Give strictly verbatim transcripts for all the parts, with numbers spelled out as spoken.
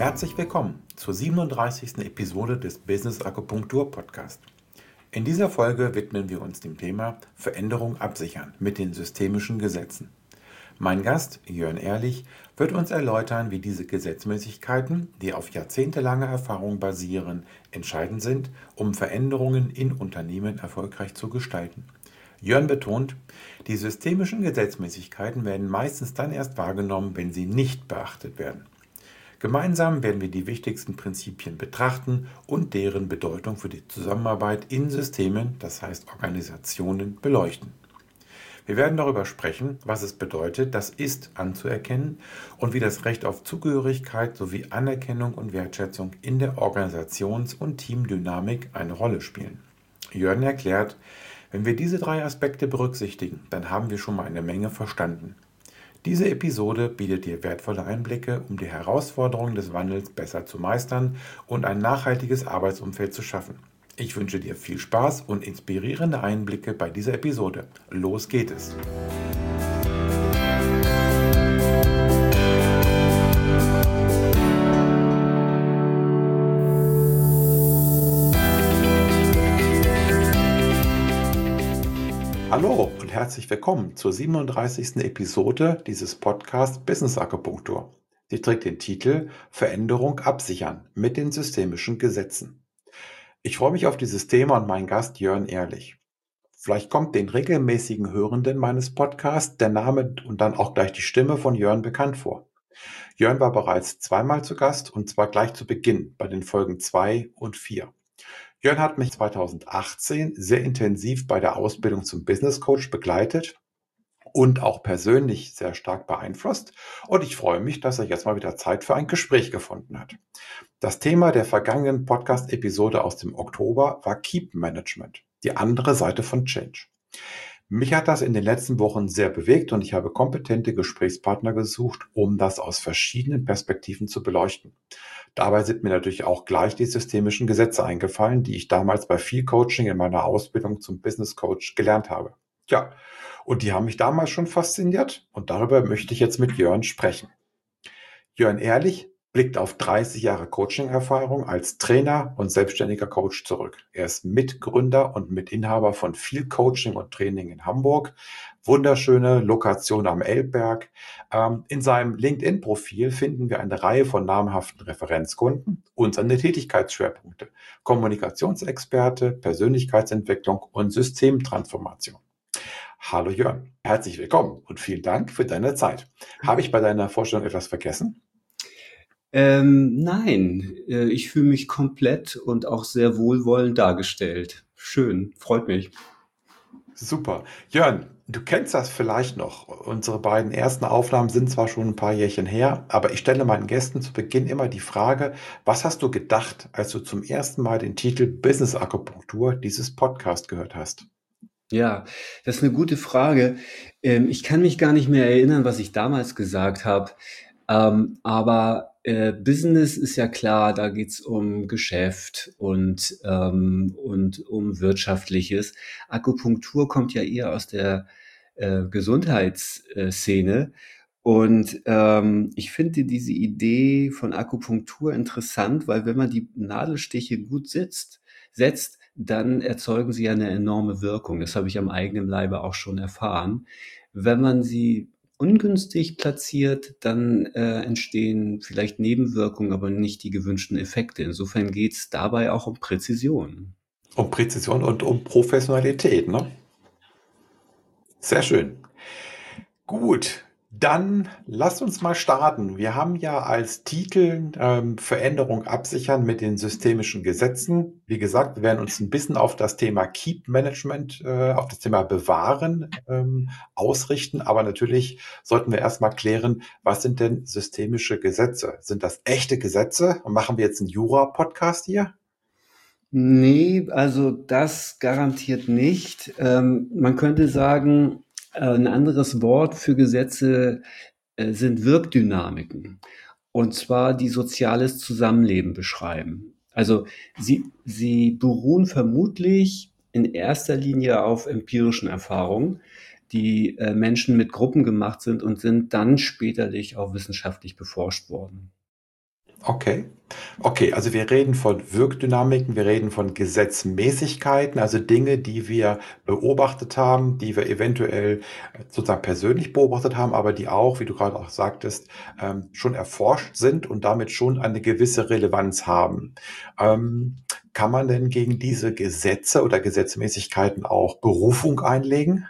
Herzlich willkommen zur siebenunddreißigsten Episode des Business Akupunktur Podcast. In dieser Folge widmen wir uns dem Thema Veränderung absichern mit den systemischen Gesetzen. Mein Gast, Jörn Ehrlich, wird uns erläutern, wie diese Gesetzmäßigkeiten, die auf jahrzehntelanger Erfahrung basieren, entscheidend sind, um Veränderungen in Unternehmen erfolgreich zu gestalten. Jörn betont, die systemischen Gesetzmäßigkeiten werden meistens dann erst wahrgenommen, wenn sie nicht beachtet werden. Gemeinsam werden wir die wichtigsten Prinzipien betrachten und deren Bedeutung für die Zusammenarbeit in Systemen, das heißt Organisationen, beleuchten. Wir werden darüber sprechen, was es bedeutet, das Ist anzuerkennen und wie das Recht auf Zugehörigkeit sowie Anerkennung und Wertschätzung in der Organisations- und Teamdynamik eine Rolle spielen. Jörn erklärt, wenn wir diese drei Aspekte berücksichtigen, dann haben wir schon mal eine Menge verstanden. Diese Episode bietet dir wertvolle Einblicke, um die Herausforderungen des Wandels besser zu meistern und ein nachhaltiges Arbeitsumfeld zu schaffen. Ich wünsche dir viel Spaß und inspirierende Einblicke bei dieser Episode. Los geht es! Hallo und herzlich willkommen zur siebenunddreißigsten Episode dieses Podcasts Business Akupunktur. Sie trägt den Titel Veränderung absichern mit den systemischen Gesetzen. Ich freue mich auf dieses Thema und meinen Gast Jörn Ehrlich. Vielleicht kommt den regelmäßigen Hörenden meines Podcasts der Name und dann auch gleich die Stimme von Jörn bekannt vor. Jörn war bereits zweimal zu Gast und zwar gleich zu Beginn bei den Folgen zwei und vier. Jörn hat mich zweitausendachtzehn sehr intensiv bei der Ausbildung zum Business Coach begleitet und auch persönlich sehr stark beeinflusst. Und ich freue mich, dass er jetzt mal wieder Zeit für ein Gespräch gefunden hat. Das Thema der vergangenen Podcast-Episode aus dem Oktober war Keep Management, die andere Seite von Change. Mich hat das in den letzten Wochen sehr bewegt und ich habe kompetente Gesprächspartner gesucht, um das aus verschiedenen Perspektiven zu beleuchten. Dabei sind mir natürlich auch gleich die systemischen Gesetze eingefallen, die ich damals bei viel Coaching in meiner Ausbildung zum Business Coach gelernt habe. Ja, und die haben mich damals schon fasziniert und darüber möchte ich jetzt mit Jörn sprechen. Jörn Ehrlich blickt auf dreißig Jahre Coaching-Erfahrung als Trainer und selbstständiger Coach zurück. Er ist Mitgründer und Mitinhaber von viel Coaching und Training in Hamburg. Wunderschöne Lokation am Elbberg. Ähm, in seinem LinkedIn-Profil finden wir eine Reihe von namhaften Referenzkunden und seine Tätigkeitsschwerpunkte: Kommunikationsexperte, Persönlichkeitsentwicklung und Systemtransformation. Hallo Jörn, herzlich willkommen und vielen Dank für deine Zeit. Habe ich bei deiner Vorstellung etwas vergessen? Ähm, nein, äh, ich fühle mich komplett und auch sehr wohlwollend dargestellt. Schön, freut mich. Super. Jörn, du kennst das vielleicht noch. Unsere beiden ersten Aufnahmen sind zwar schon ein paar Jährchen her, aber ich stelle meinen Gästen zu Beginn immer die Frage, was hast du gedacht, als du zum ersten Mal den Titel Business Akupunktur dieses Podcast gehört hast? Ja, das ist eine gute Frage. Ähm, ich kann mich gar nicht mehr erinnern, was ich damals gesagt habe. Ähm, aber äh, Business ist ja klar, da geht's um Geschäft und, ähm, und um Wirtschaftliches. Akupunktur kommt ja eher aus der äh, Gesundheitsszene. Und ähm, ich finde diese Idee von Akupunktur interessant, weil wenn man die Nadelstiche gut sitzt, setzt, dann erzeugen sie ja eine enorme Wirkung. Das habe ich am eigenen Leibe auch schon erfahren. Wenn man sie ungünstig platziert, dann äh, entstehen vielleicht Nebenwirkungen, aber nicht die gewünschten Effekte. Insofern geht es dabei auch um Präzision. Um Präzision und um Professionalität, ne? Sehr schön. Gut, dann lasst uns mal starten. Wir haben ja als Titel ähm, Veränderung absichern mit den systemischen Gesetzen. Wie gesagt, wir werden uns ein bisschen auf das Thema Keep Management, äh, auf das Thema Bewahren ähm, ausrichten. Aber natürlich sollten wir erstmal klären, was sind denn systemische Gesetze? Sind das echte Gesetze? Und machen wir jetzt einen Jura-Podcast hier? Nee, also das garantiert nicht. Ähm, man könnte sagen, äh, ein anderes Wort für Gesetze äh, sind Wirkdynamiken. Und zwar die soziales Zusammenleben beschreiben. Also sie, sie beruhen vermutlich in erster Linie auf empirischen Erfahrungen, die äh, Menschen mit Gruppen gemacht sind und sind dann späterlich auch wissenschaftlich beforscht worden. Okay. Okay, also wir reden von Wirkdynamiken, wir reden von Gesetzmäßigkeiten, also Dinge, die wir beobachtet haben, die wir eventuell äh, sozusagen persönlich beobachtet haben, aber die auch, wie du gerade auch sagtest, ähm, schon erforscht sind und damit schon eine gewisse Relevanz haben. Ähm, Kann man denn gegen diese Gesetze oder Gesetzmäßigkeiten auch Berufung einlegen?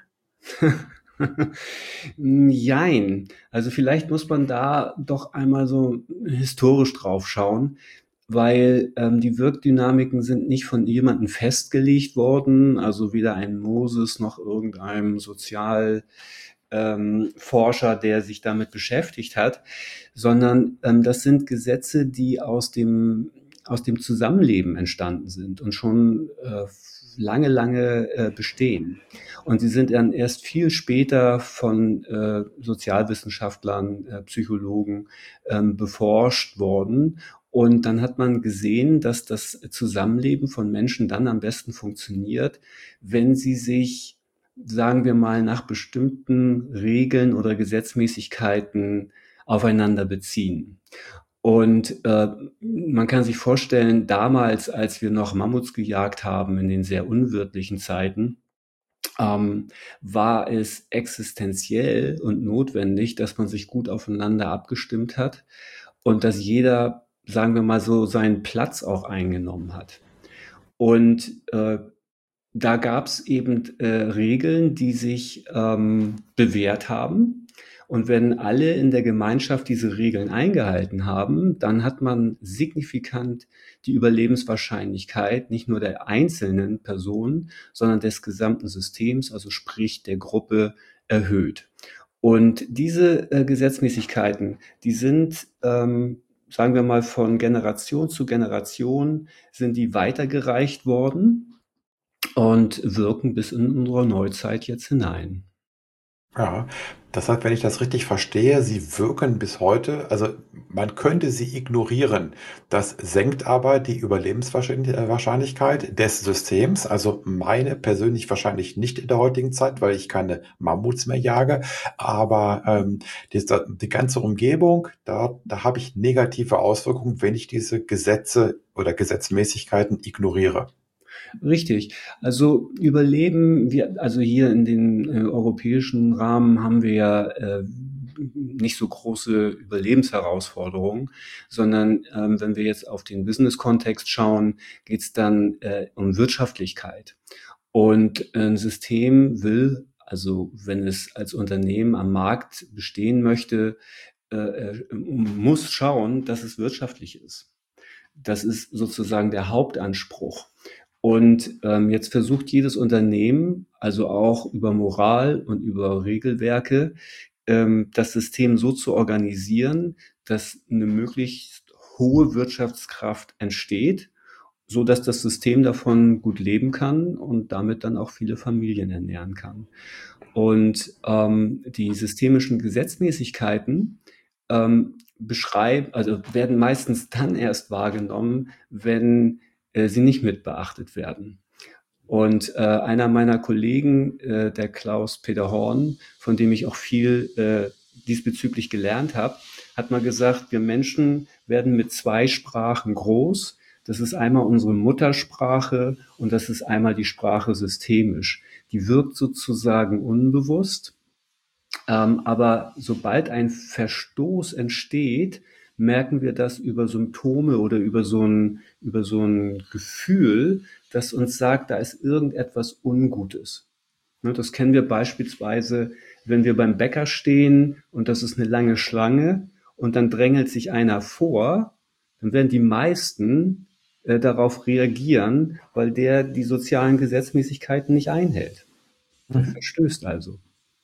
Jein. Also vielleicht muss man da doch einmal so historisch drauf schauen, weil ähm, die Wirkdynamiken sind nicht von jemandem festgelegt worden, also weder ein Moses noch irgendeinem Sozial ähm, Forscher, der sich damit beschäftigt hat, sondern ähm, das sind Gesetze, die aus dem, aus dem Zusammenleben entstanden sind und schon äh, lange, lange äh, bestehen. Und sie sind dann erst viel später von äh, Sozialwissenschaftlern, äh, Psychologen ähm, beforscht worden. Und dann hat man gesehen, dass das Zusammenleben von Menschen dann am besten funktioniert, wenn sie sich, sagen wir mal, nach bestimmten Regeln oder Gesetzmäßigkeiten aufeinander beziehen. Und äh, man kann sich vorstellen, damals, als wir noch Mammuts gejagt haben, in den sehr unwirtlichen Zeiten, ähm, war es existenziell und notwendig, dass man sich gut aufeinander abgestimmt hat und dass jeder, sagen wir mal so, seinen Platz auch eingenommen hat. Und äh, da gab es eben äh, Regeln, die sich ähm, bewährt haben. Und wenn alle in der Gemeinschaft diese Regeln eingehalten haben, dann hat man signifikant die Überlebenswahrscheinlichkeit nicht nur der einzelnen Person, sondern des gesamten Systems, also sprich der Gruppe, erhöht. Und diese äh, Gesetzmäßigkeiten, die sind, ähm, sagen wir mal, von Generation zu Generation sind die weitergereicht worden und wirken bis in unsere Neuzeit jetzt hinein. Ja, das heißt, wenn ich das richtig verstehe, sie wirken bis heute, also man könnte sie ignorieren. Das senkt aber die Überlebenswahrscheinlichkeit des Systems, also meine persönlich wahrscheinlich nicht in der heutigen Zeit, weil ich keine Mammuts mehr jage, aber ähm, die, die ganze Umgebung, da, da habe ich negative Auswirkungen, wenn ich diese Gesetze oder Gesetzmäßigkeiten ignoriere. Richtig. Also Überleben, wir, also hier in den äh, europäischen Rahmen haben wir ja äh, nicht so große Überlebensherausforderungen, sondern ähm, wenn wir jetzt auf den Business-Kontext schauen, geht es dann äh, um Wirtschaftlichkeit. Und ein System will, also wenn es als Unternehmen am Markt bestehen möchte, äh, äh, muss schauen, dass es wirtschaftlich ist. Das ist sozusagen der Hauptanspruch. Und ähm, jetzt versucht jedes Unternehmen, also auch über Moral und über Regelwerke, ähm, das System so zu organisieren, dass eine möglichst hohe Wirtschaftskraft entsteht, so dass das System davon gut leben kann und damit dann auch viele Familien ernähren kann. Und ähm, die systemischen Gesetzmäßigkeiten ähm, beschreiben, also werden meistens dann erst wahrgenommen, wenn äh, sie nicht mit beachtet werden. Und äh, einer meiner Kollegen, äh, der Klaus-Peter Horn, von dem ich auch viel äh, diesbezüglich gelernt habe, hat mal gesagt, wir Menschen werden mit zwei Sprachen groß. Das ist einmal unsere Muttersprache und das ist einmal die Sprache systemisch. Die wirkt sozusagen unbewusst, ähm, aber sobald ein Verstoß entsteht, merken wir das über Symptome oder über so ein, über so ein Gefühl, das uns sagt, da ist irgendetwas Ungutes. Ne, das kennen wir beispielsweise, wenn wir beim Bäcker stehen und das ist eine lange Schlange und dann drängelt sich einer vor, dann werden die meisten äh, darauf reagieren, weil der die sozialen Gesetzmäßigkeiten nicht einhält. Der Mhm. verstößt also.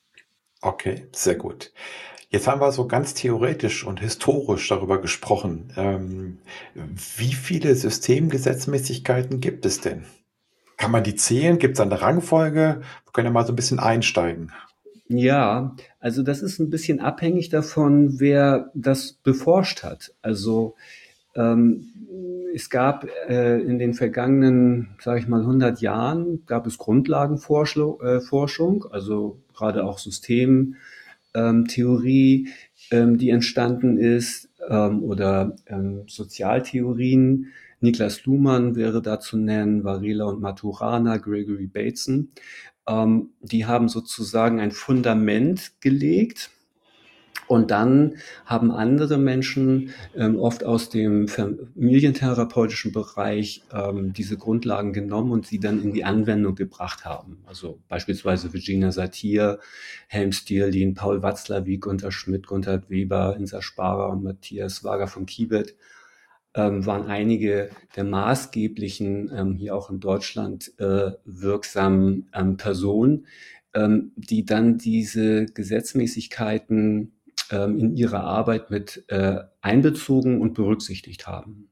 Okay, sehr gut. Jetzt haben wir so ganz theoretisch und historisch darüber gesprochen. Ähm, wie viele Systemgesetzmäßigkeiten gibt es denn? Kann man die zählen? Gibt es eine Rangfolge? Wir können ja mal so ein bisschen einsteigen. Ja, also das ist ein bisschen abhängig davon, wer das beforscht hat. Also ähm, es gab äh, in den vergangenen, sage ich mal, hundert Jahren, gab es Grundlagenforschung, äh, Forschung, also gerade auch Systemtheorie ähm, Theorie, ähm, die entstanden ist, ähm, oder ähm, Sozialtheorien. Niklas Luhmann wäre da zu nennen, Varela und Maturana, Gregory Bateson. Ähm, die haben sozusagen ein Fundament gelegt. Und dann haben andere Menschen, ähm, oft aus dem familientherapeutischen Bereich, ähm, diese Grundlagen genommen und sie dann in die Anwendung gebracht haben. Also beispielsweise Virginia Satir, Helm Stierlin, Paul Watzlawick, Gunter Schmidt, Gunther Weber, Insa Sparer und Matthias Wager von Kibet, ähm, waren einige der maßgeblichen, ähm, hier auch in Deutschland äh, wirksamen ähm, Personen, ähm, die dann diese Gesetzmäßigkeiten ähm, in ihre Arbeit mit äh, einbezogen und berücksichtigt haben.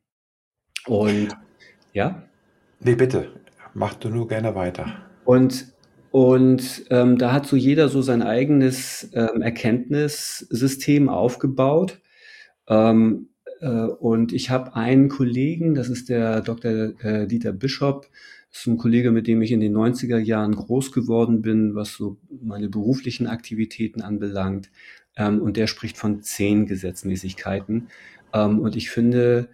Und ja, Nee, bitte, mach du nur gerne weiter. und und ähm, da hat so jeder so sein eigenes ähm, Erkenntnissystem aufgebaut. Ähm, äh, und ich habe einen Kollegen, das ist der Doktor äh, Dieter Bischoff, das ist ein Kollege, mit dem ich in den neunziger Jahren groß geworden bin, was so meine beruflichen Aktivitäten anbelangt. Ähm, und der spricht von zehn Gesetzmäßigkeiten. Ähm, und ich finde,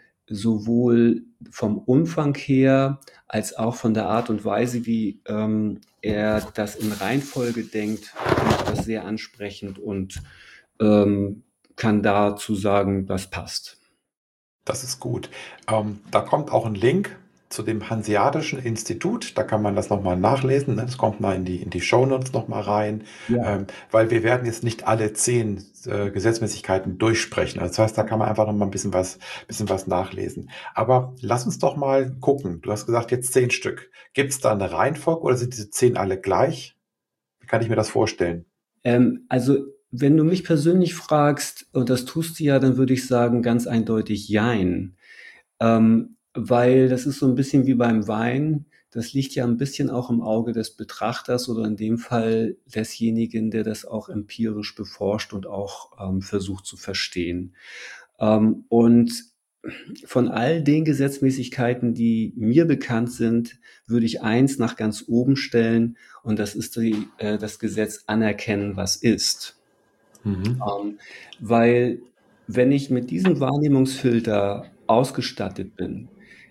sowohl vom Umfang her als auch von der Art und Weise, wie ähm, er das in Reihenfolge denkt, finde ich das sehr ansprechend und ähm, kann dazu sagen, das passt. Das ist gut. Ähm, da kommt auch ein Link zu dem Hanseatischen Institut. Da kann man das nochmal nachlesen. Ne? Das kommt mal in die, in die Shownotes nochmal rein, Ja. ähm, weil wir werden jetzt nicht alle zehn äh, Gesetzmäßigkeiten durchsprechen. Also das heißt, da kann man einfach nochmal ein bisschen was, bisschen was nachlesen. Aber lass uns doch mal gucken. Du hast gesagt, jetzt zehn Stück. Gibt es da eine Reihenfolge oder sind diese zehn alle gleich? Wie kann ich mir das vorstellen? Ähm, also, wenn du mich persönlich fragst, und das tust du ja, dann würde ich sagen, ganz eindeutig Jein. Ähm, weil das ist so ein bisschen wie beim Wein. Das liegt ja ein bisschen auch im Auge des Betrachters oder in dem Fall desjenigen, der das auch empirisch beforscht und auch ähm, versucht zu verstehen. Ähm, und von all den Gesetzmäßigkeiten, die mir bekannt sind, würde ich eins nach ganz oben stellen und das ist die, äh, das Gesetz anerkennen, was ist. Mhm. Ähm, weil wenn ich mit diesem Wahrnehmungsfilter ausgestattet bin,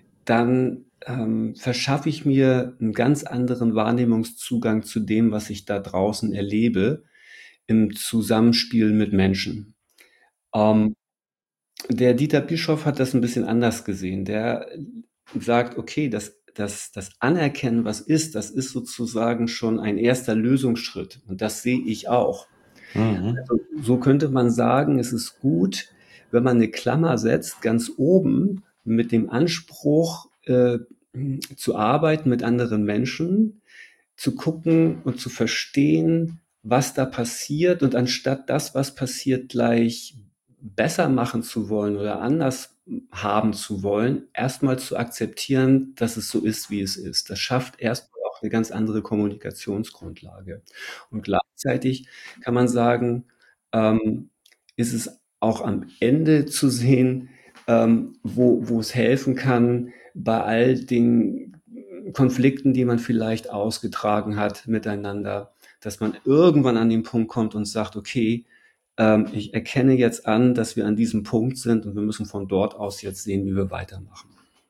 dann ähm, verschaffe ich mir einen ganz anderen Wahrnehmungszugang zu dem, was ich da draußen erlebe, im Zusammenspiel mit Menschen. Ähm, Der Dieter Bischoff hat das ein bisschen anders gesehen. Der sagt, okay, das das das Anerkennen, was ist, das ist sozusagen schon ein erster Lösungsschritt und das sehe ich auch. Mhm. Also, so könnte man sagen, es ist gut, wenn man eine Klammer setzt, ganz oben mit dem Anspruch, äh, zu arbeiten mit anderen Menschen, zu gucken und zu verstehen, was da passiert und anstatt das, was passiert, gleich besser machen zu wollen oder anders haben zu wollen, erstmal zu akzeptieren, dass es so ist, wie es ist. Das schafft erstmal auch eine ganz andere Kommunikationsgrundlage. Und gleichzeitig kann man sagen, ähm, ist es auch am Ende zu sehen, ähm, wo, wo es helfen kann, bei all den Konflikten, die man vielleicht ausgetragen hat miteinander, dass man irgendwann an den Punkt kommt und sagt, okay, ähm, ich erkenne jetzt an, dass wir an diesem Punkt sind und wir müssen von dort aus jetzt sehen, wie wir weitermachen.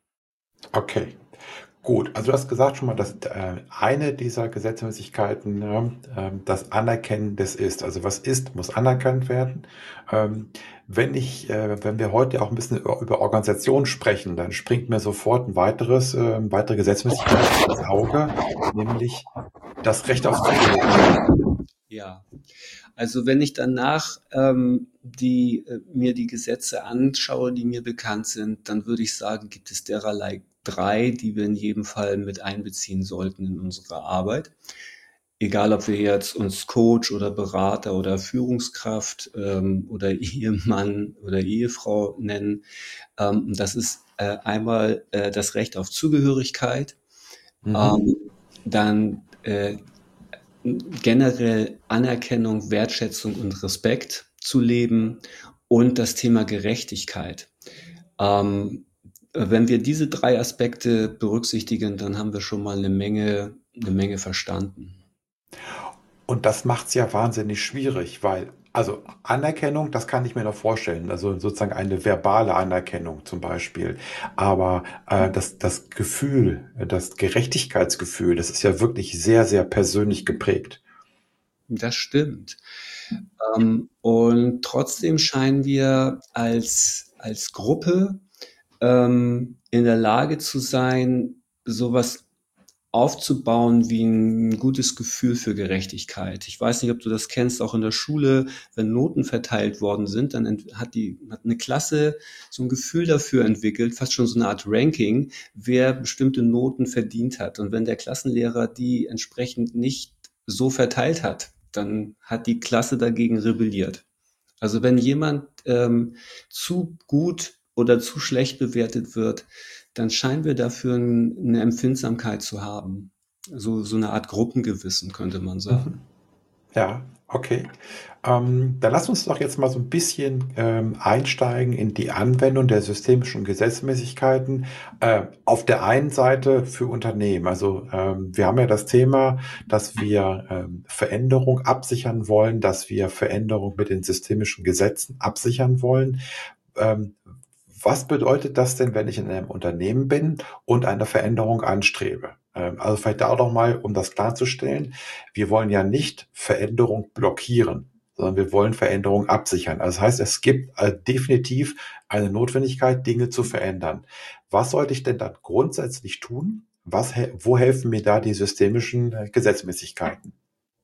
Okay. Gut, also du hast gesagt schon mal, dass äh, eine dieser Gesetzmäßigkeiten ne, ähm, das Anerkennen des Ist. Also was ist, muss anerkannt werden. Ähm, wenn ich, äh, wenn wir heute auch ein bisschen über, über Organisation sprechen, dann springt mir sofort ein weiteres, äh, weitere Gesetzmäßigkeit ins Auge, nämlich das Recht auf Zugehörigkeit. Ja, also wenn ich danach ähm, die, äh, mir die Gesetze anschaue, die mir bekannt sind, dann würde ich sagen, gibt es dererlei drei, die wir in jedem Fall mit einbeziehen sollten in unsere Arbeit. Egal, ob wir jetzt uns Coach oder Berater oder Führungskraft ähm, oder Ehemann oder Ehefrau nennen. Ähm, das ist äh, einmal äh, das Recht auf Zugehörigkeit, Mhm. ähm, dann äh, generell Anerkennung, Wertschätzung und Respekt zu leben und das Thema Gerechtigkeit. Ähm, Wenn wir diese drei Aspekte berücksichtigen, dann haben wir schon mal eine Menge, eine Menge verstanden. Und das macht's ja wahnsinnig schwierig, weil Also Anerkennung, das kann ich mir noch vorstellen. Also sozusagen eine verbale Anerkennung zum Beispiel. Aber äh, das, das Gefühl, das Gerechtigkeitsgefühl, das ist ja wirklich sehr, sehr persönlich geprägt. Das stimmt. Ähm, und trotzdem scheinen wir als, als Gruppe ähm, in der Lage zu sein, sowas aufzubauen wie ein gutes Gefühl für Gerechtigkeit. Ich weiß nicht, ob du das kennst, auch in der Schule, wenn Noten verteilt worden sind, dann ent- hat die hat eine Klasse so ein Gefühl dafür entwickelt, fast schon so eine Art Ranking, wer bestimmte Noten verdient hat. Und wenn der Klassenlehrer die entsprechend nicht so verteilt hat, dann hat die Klasse dagegen rebelliert. Also wenn jemand ähm, zu gut oder zu schlecht bewertet wird, dann scheinen wir dafür n- eine Empfindsamkeit zu haben. So, so eine Art Gruppengewissen, könnte man sagen. Mhm. Ja, okay. Ähm, dann lass uns doch jetzt mal so ein bisschen ähm, einsteigen in die Anwendung der systemischen Gesetzmäßigkeiten. Äh, auf der einen Seite für Unternehmen. Also ähm, wir haben ja das Thema, dass wir ähm, Veränderung absichern wollen, dass wir Veränderung mit den systemischen Gesetzen absichern wollen. Ähm, Was bedeutet das denn, wenn ich in einem Unternehmen bin und eine Veränderung anstrebe? Ähm, also vielleicht da auch noch mal, um das klarzustellen. Wir wollen ja nicht Veränderung blockieren, sondern wir wollen Veränderung absichern. Also das heißt, es gibt äh, definitiv eine Notwendigkeit, Dinge zu verändern. Was sollte ich denn dann grundsätzlich tun? Was, he- wo helfen mir da die systemischen äh, Gesetzmäßigkeiten?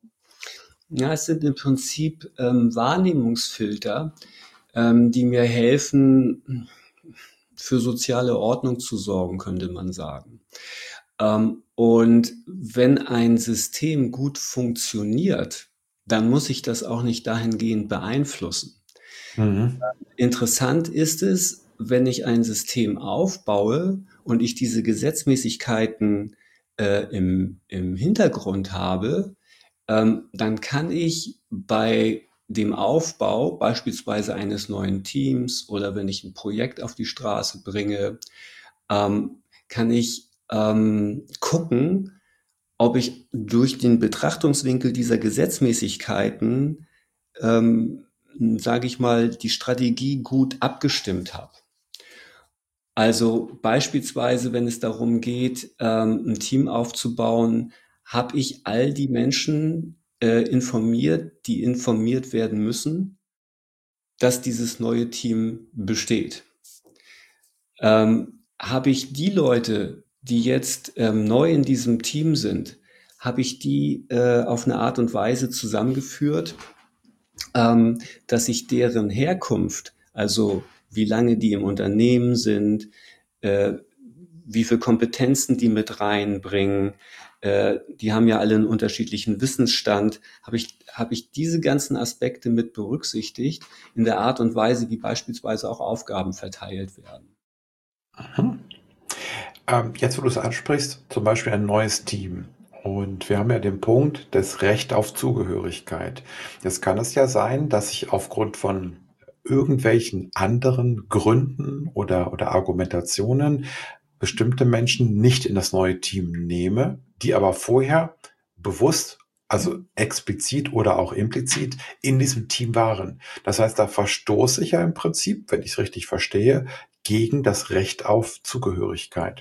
Ja, es sind im Prinzip ähm, Wahrnehmungsfilter, ähm, die mir helfen, für soziale Ordnung zu sorgen, könnte man sagen. Ähm, und wenn ein System gut funktioniert, dann muss ich das auch nicht dahingehend beeinflussen. Mhm. Interessant ist es, wenn ich ein System aufbaue und ich diese Gesetzmäßigkeiten äh, im, im Hintergrund habe, ähm, dann kann ich bei dem Aufbau beispielsweise eines neuen Teams oder wenn ich ein Projekt auf die Straße bringe, ähm, kann ich ähm, gucken, ob ich durch den Betrachtungswinkel dieser Gesetzmäßigkeiten, ähm, sage ich mal, die Strategie gut abgestimmt habe. Also beispielsweise, wenn es darum geht, ähm, ein Team aufzubauen, habe ich all die Menschen äh, informiert, die informiert werden müssen, dass dieses neue Team besteht. Ähm, habe ich die Leute, die jetzt ähm, neu in diesem Team sind, habe ich die äh, auf eine Art und Weise zusammengeführt, ähm, dass ich deren Herkunft, also wie lange die im Unternehmen sind, äh, wie viel Kompetenzen die mit reinbringen, äh, die haben ja alle einen unterschiedlichen Wissensstand, habe ich, habe ich diese ganzen Aspekte mit berücksichtigt in der Art und Weise, wie beispielsweise auch Aufgaben verteilt werden. Mhm. Ähm, jetzt, wo du es ansprichst, zum Beispiel ein neues Team. Und wir haben ja den Punkt des Recht auf Zugehörigkeit. Jetzt kann es ja sein, dass ich aufgrund von irgendwelchen anderen Gründen oder, oder Argumentationen bestimmte Menschen nicht in das neue Team nehme, die aber vorher bewusst, also explizit oder auch implizit in diesem Team waren. Das heißt, da verstoße ich ja im Prinzip, wenn ich es richtig verstehe, gegen das Recht auf Zugehörigkeit.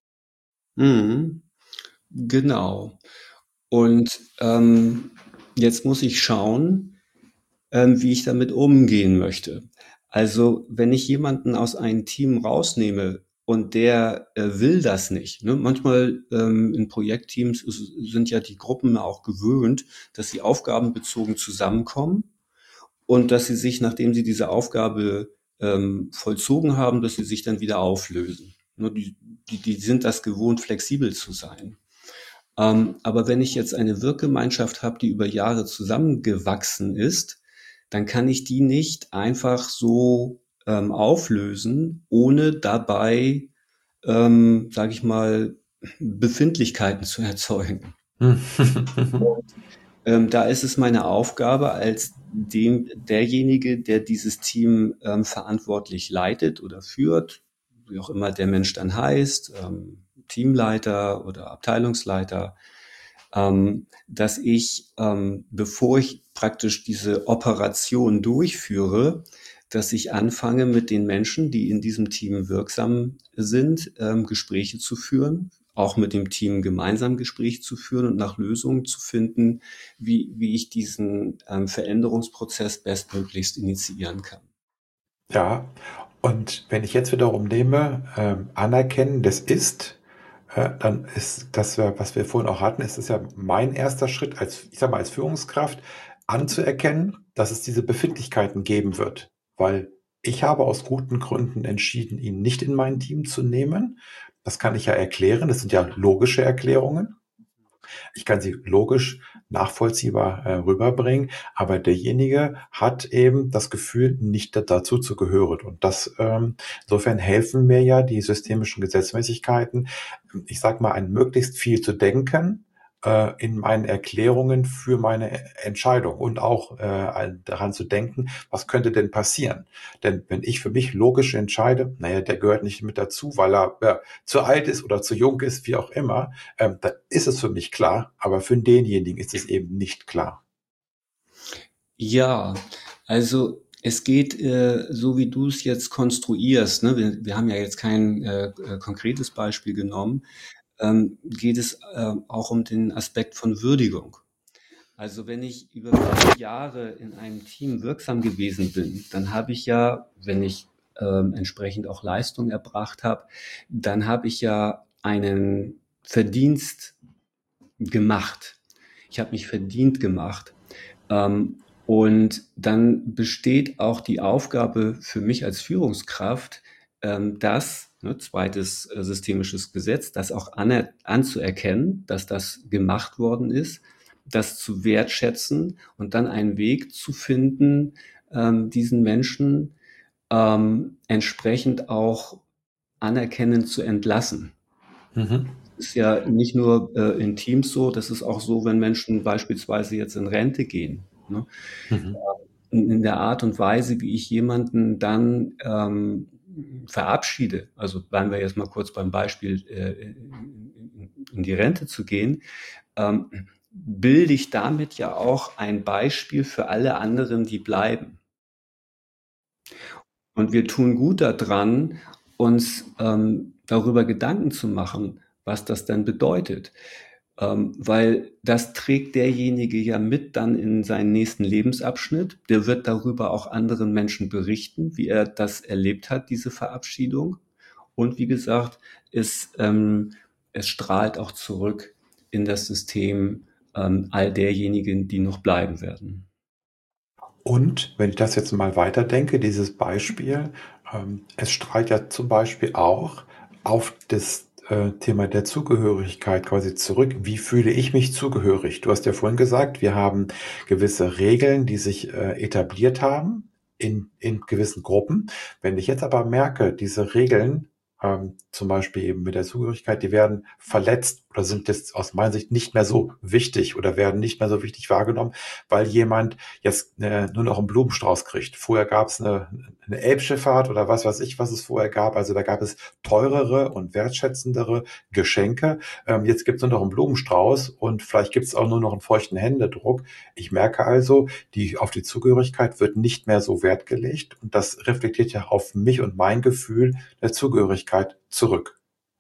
Mhm, genau. Und ähm, jetzt muss ich schauen, ähm, wie ich damit umgehen möchte. Also wenn ich jemanden aus einem Team rausnehme und der äh, will das nicht, ne? Manchmal ähm, in Projektteams ist, sind ja die Gruppen auch gewöhnt, dass sie aufgabenbezogen zusammenkommen und dass sie sich, nachdem sie diese Aufgabe ähm, vollzogen haben, dass sie sich dann wieder auflösen. Nur die, die, die sind das gewohnt, flexibel zu sein. Ähm, aber wenn ich jetzt eine Wirkgemeinschaft habe, die über Jahre zusammengewachsen ist, dann kann ich die nicht einfach so ähm, auflösen, ohne dabei, ähm, sage ich mal, Befindlichkeiten zu erzeugen. Ähm, da ist es meine Aufgabe als dem, derjenige, der dieses Team ähm, verantwortlich leitet oder führt, wie auch immer der Mensch dann heißt, ähm, Teamleiter oder Abteilungsleiter, ähm, dass ich, ähm, bevor ich praktisch diese Operation durchführe, dass ich anfange, mit den Menschen, die in diesem Team wirksam sind, ähm, Gespräche zu führen, auch mit dem Team gemeinsam Gespräche zu führen und nach Lösungen zu finden, wie, wie ich diesen ähm, Veränderungsprozess bestmöglichst initiieren kann. Ja, und wenn ich jetzt wiederum nehme, ähm, anerkennen des Ist, äh, dann ist das, ja, was wir vorhin auch hatten, ist es ja mein erster Schritt als, ich sage mal, als Führungskraft anzuerkennen, dass es diese Befindlichkeiten geben wird. Weil ich habe aus guten Gründen entschieden, ihn nicht in mein Team zu nehmen. Das kann ich ja erklären. Das sind ja logische Erklärungen. Ich kann sie logisch nachvollziehbar äh, rüberbringen, aber derjenige hat eben das Gefühl, nicht da- dazu zu gehören. Und das, ähm, insofern helfen mir ja die systemischen Gesetzmäßigkeiten, ich sag mal, ein möglichst viel zu denken, äh, in meinen Erklärungen für meine E- Entscheidung und auch äh, ein- daran zu denken, was könnte denn passieren? Denn wenn ich für mich logisch entscheide, naja, der gehört nicht mit dazu, weil er äh, zu alt ist oder zu jung ist, wie auch immer, ähm, da ist es für mich klar, aber für denjenigen ist es eben nicht klar. Ja, also es geht, äh, so wie du es jetzt konstruierst, ne? Wir, wir haben ja jetzt kein äh, äh, konkretes Beispiel genommen, ähm, geht es äh, auch um den Aspekt von Würdigung. Also wenn ich über viele Jahre in einem Team wirksam gewesen bin, dann habe ich ja, wenn ich ähm, entsprechend auch Leistung erbracht habe, dann habe ich ja einen Verdienst gemacht. Ich habe mich verdient gemacht. Ähm, und dann besteht auch die Aufgabe für mich als Führungskraft, ähm, das, ne, zweites äh, systemisches Gesetz, das auch aner anzuerkennen, dass das gemacht worden ist, das zu wertschätzen und dann einen Weg zu finden, ähm, diesen Menschen ähm, entsprechend auch anerkennend zu entlassen. Mhm. Ist ja nicht nur äh, in Teams so, das ist auch so, wenn Menschen beispielsweise jetzt in Rente gehen. Ne? Mhm. In, in der Art und Weise, wie ich jemanden dann ähm, verabschiede, also bleiben wir jetzt mal kurz beim Beispiel, äh, in, in die Rente zu gehen, ähm, bilde ich damit ja auch ein Beispiel für alle anderen, die bleiben. Und wir tun gut daran, uns ähm, darüber Gedanken zu machen, was das denn bedeutet. Ähm, weil das trägt derjenige ja mit dann in seinen nächsten Lebensabschnitt. Der wird darüber auch anderen Menschen berichten, wie er das erlebt hat, diese Verabschiedung. Und wie gesagt, es, ähm, es strahlt auch zurück in das System ähm, all derjenigen, die noch bleiben werden. Und wenn ich das jetzt mal weiterdenke, dieses Beispiel, ähm, es strahlt ja zum Beispiel auch auf das äh, Thema der Zugehörigkeit quasi zurück. Wie fühle ich mich zugehörig? Du hast ja vorhin gesagt, wir haben gewisse Regeln, die sich äh, etabliert haben in, in gewissen Gruppen. Wenn ich jetzt aber merke, diese Regeln, ähm, zum Beispiel eben mit der Zugehörigkeit, die werden verletzt oder sind jetzt aus meiner Sicht nicht mehr so wichtig oder werden nicht mehr so wichtig wahrgenommen, weil jemand jetzt äh, nur noch einen Blumenstrauß kriegt. Vorher gab es eine, eine Elbschifffahrt oder was weiß ich, was es vorher gab. Also da gab es teurere und wertschätzendere Geschenke. Ähm, jetzt gibt es nur noch einen Blumenstrauß und vielleicht gibt es auch nur noch einen feuchten Händedruck. Ich merke also, die, auf die Zugehörigkeit wird nicht mehr so Wert gelegt und das reflektiert ja auf mich und mein Gefühl der Zugehörigkeit zurück.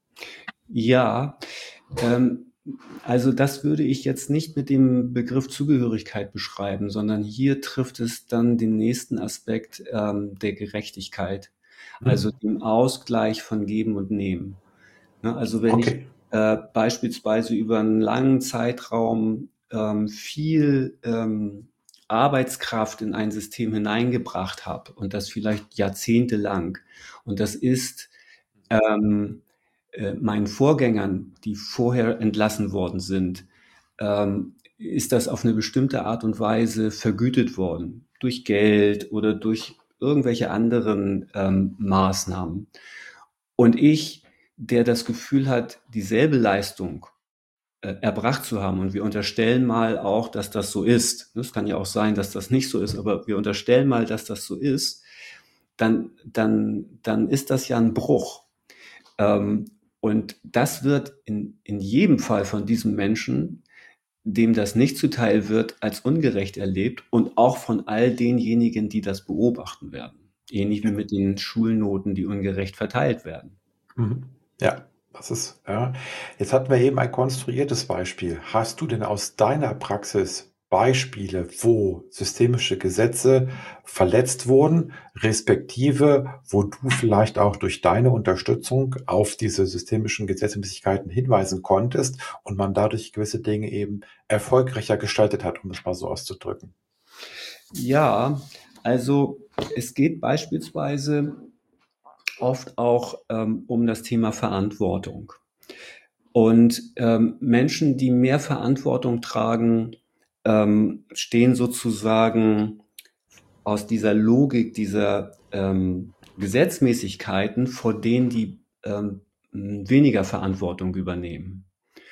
Ja, ähm, also das würde ich jetzt nicht mit dem Begriff Zugehörigkeit beschreiben, sondern hier trifft es dann den nächsten Aspekt ähm, der Gerechtigkeit, Hm? also dem Ausgleich von Geben und Nehmen. Ne, also wenn ich Okay. äh, beispielsweise über einen langen Zeitraum ähm, viel ähm, Arbeitskraft in ein System hineingebracht habe und das vielleicht jahrzehntelang und das ist ähm, äh, meinen Vorgängern, die vorher entlassen worden sind, ähm, ist das auf eine bestimmte Art und Weise vergütet worden, durch Geld oder durch irgendwelche anderen ähm, Maßnahmen. Und ich, der das Gefühl hat, dieselbe Leistung äh, erbracht zu haben, und wir unterstellen mal auch, dass das so ist. Es kann ja auch sein, dass das nicht so ist, aber wir unterstellen mal, dass das so ist, dann, dann, dann ist das ja ein Bruch. Ähm, und das wird in, in jedem Fall von diesem Menschen dem das nicht zuteil wird, als ungerecht erlebt und auch von all denjenigen, die das beobachten werden. Ähnlich wie mit den Schulnoten, die ungerecht verteilt werden. Mhm. Ja, das ist, ja. Jetzt hatten wir eben ein konstruiertes Beispiel. Hast du denn aus deiner Praxis Beispiele, wo systemische Gesetze verletzt wurden, respektive wo du vielleicht auch durch deine Unterstützung auf diese systemischen Gesetzmäßigkeiten hinweisen konntest und man dadurch gewisse Dinge eben erfolgreicher gestaltet hat, um es mal so auszudrücken? Ja, also es geht beispielsweise oft auch ähm, um das Thema Verantwortung. Und ähm, Menschen, die mehr Verantwortung tragen, ähm, stehen sozusagen aus dieser Logik dieser ähm, Gesetzmäßigkeiten vor denen, die ähm, weniger Verantwortung übernehmen.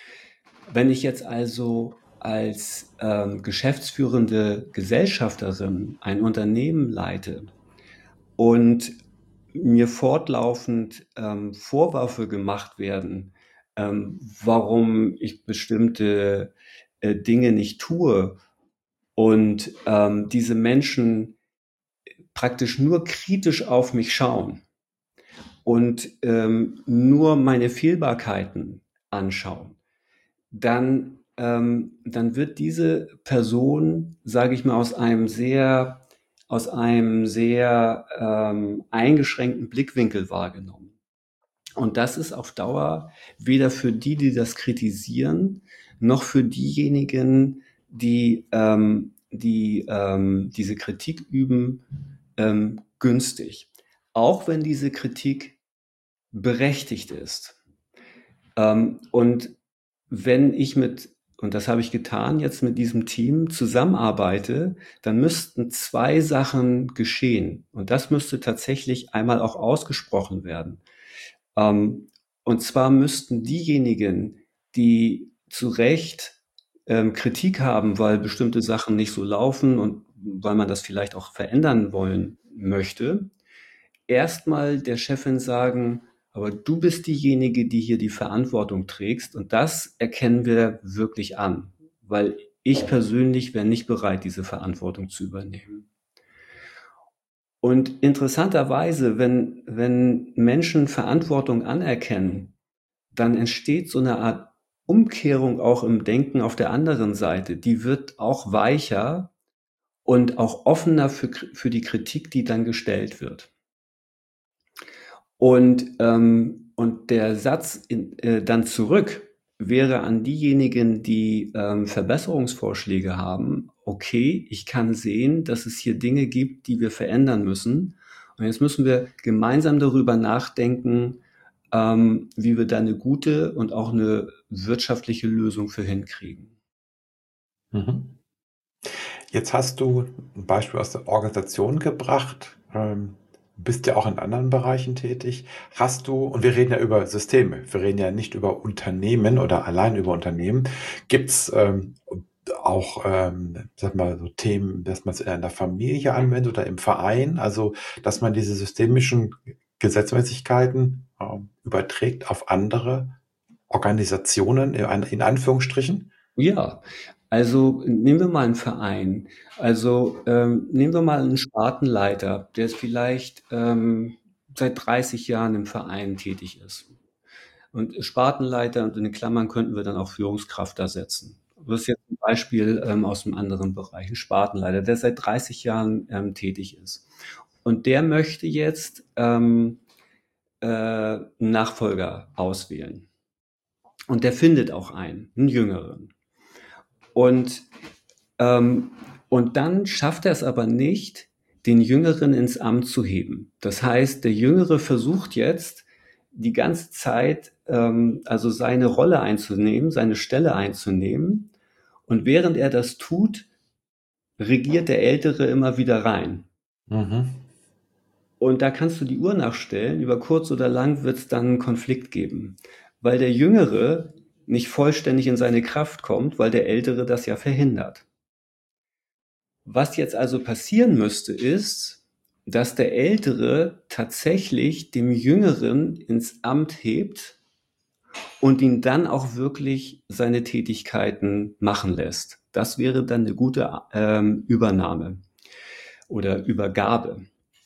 Wenn ich jetzt also als ähm, geschäftsführende Gesellschafterin ein Unternehmen leite und mir fortlaufend ähm, Vorwürfe gemacht werden, ähm, warum ich bestimmte äh, Dinge nicht tue und ähm, diese Menschen praktisch nur kritisch auf mich schauen und ähm, nur meine Fehlbarkeiten anschauen, dann, ähm, dann wird diese Person, sage ich mal, aus einem sehr, aus einem sehr ähm, eingeschränkten Blickwinkel wahrgenommen. Und das ist auf Dauer weder für die, die das kritisieren, noch für diejenigen, die, ähm, die ähm, diese Kritik üben, ähm, günstig. Auch wenn diese Kritik berechtigt ist. Ähm, und wenn ich mit, und das habe ich getan, jetzt mit diesem Team zusammenarbeite, dann müssten zwei Sachen geschehen. Und das müsste tatsächlich einmal auch ausgesprochen werden. Ähm, und zwar müssten diejenigen, die zu Recht ähm, Kritik haben, weil bestimmte Sachen nicht so laufen und weil man das vielleicht auch verändern wollen möchte, erstmal der Chefin sagen, aber du bist diejenige, die hier die Verantwortung trägst und das erkennen wir wirklich an, weil ich persönlich wäre nicht bereit, diese Verantwortung zu übernehmen. Und interessanterweise, wenn, wenn Menschen Verantwortung anerkennen, dann entsteht so eine Art Umkehrung auch im Denken auf der anderen Seite. Die wird auch weicher und auch offener für, für die Kritik, die dann gestellt wird. Und, ähm, und der Satz in, äh, dann zurück wäre an diejenigen, die ähm, Verbesserungsvorschläge haben, okay, ich kann sehen, dass es hier Dinge gibt, die wir verändern müssen. Und jetzt müssen wir gemeinsam darüber nachdenken, ähm, wie wir da eine gute und auch eine wirtschaftliche Lösung für hinkriegen. Mhm. Jetzt hast du ein Beispiel aus der Organisation gebracht, ähm, bist ja auch in anderen Bereichen tätig. Hast du, und wir reden ja über Systeme, wir reden ja nicht über Unternehmen oder allein über Unternehmen. Gibt's ähm, auch, ähm, sag mal, so Themen, dass man es in der Familie anwendet oder im Verein, also dass man diese systemischen Gesetzmäßigkeiten ähm, überträgt auf andere Organisationen, in in Anführungsstrichen? Ja, also nehmen wir mal einen Verein. Also ähm, nehmen wir mal einen Spartenleiter, der ist vielleicht ähm, seit dreißig Jahren im Verein tätig ist. Und Spartenleiter und in den Klammern könnten wir dann auch Führungskraft da setzen. Das ist jetzt ein Beispiel ähm, aus einem anderen Bereich. Ein Spartenleiter, der seit dreißig Jahren ähm, tätig ist. Und der möchte jetzt ähm, äh, einen Nachfolger auswählen. Und der findet auch einen, einen Jüngeren. Und Ähm, und dann schafft er es aber nicht, den Jüngeren ins Amt zu heben. Das heißt, der Jüngere versucht jetzt die ganze Zeit, ähm, also seine Rolle einzunehmen, seine Stelle einzunehmen. Und während er das tut, regiert der Ältere immer wieder rein. Mhm. Und da kannst du die Uhr nachstellen, über kurz oder lang wird es dann einen Konflikt geben, weil der Jüngere nicht vollständig in seine Kraft kommt, weil der Ältere das ja verhindert. Was jetzt also passieren müsste, ist, dass der Ältere tatsächlich dem Jüngeren ins Amt hebt und ihn dann auch wirklich seine Tätigkeiten machen lässt. Das wäre dann eine gute ähm, Übernahme oder Übergabe.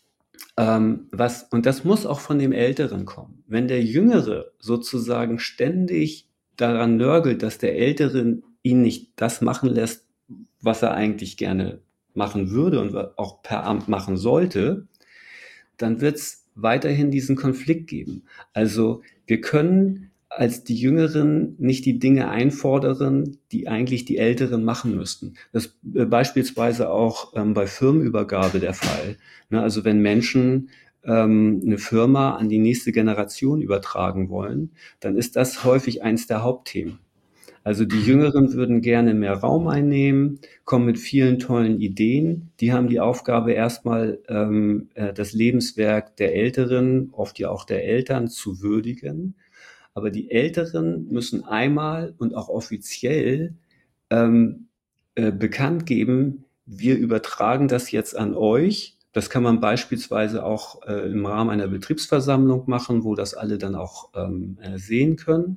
Ähm, was, und das muss auch von dem Älteren kommen. Wenn der Jüngere sozusagen ständig daran nörgelt, dass der Ältere ihn nicht das machen lässt, was er eigentlich gerne machen würde und auch per Amt machen sollte, dann wird es weiterhin diesen Konflikt geben. Also wir können als die Jüngeren nicht die Dinge einfordern, die eigentlich die Älteren machen müssten. Das ist äh, beispielsweise auch ähm, bei Firmenübergabe der Fall. Ne, also wenn Menschen ähm, eine Firma an die nächste Generation übertragen wollen, dann ist das häufig eins der Hauptthemen. Also die Jüngeren würden gerne mehr Raum einnehmen, kommen mit vielen tollen Ideen. Die haben die Aufgabe, erstmal ähm, äh, das Lebenswerk der Älteren, oft ja auch der Eltern, zu würdigen. Aber die Älteren müssen einmal und auch offiziell ähm, äh, bekannt geben, wir übertragen das jetzt an euch. Das kann man beispielsweise auch äh, im Rahmen einer Betriebsversammlung machen, wo das alle dann auch ähm, äh, sehen können.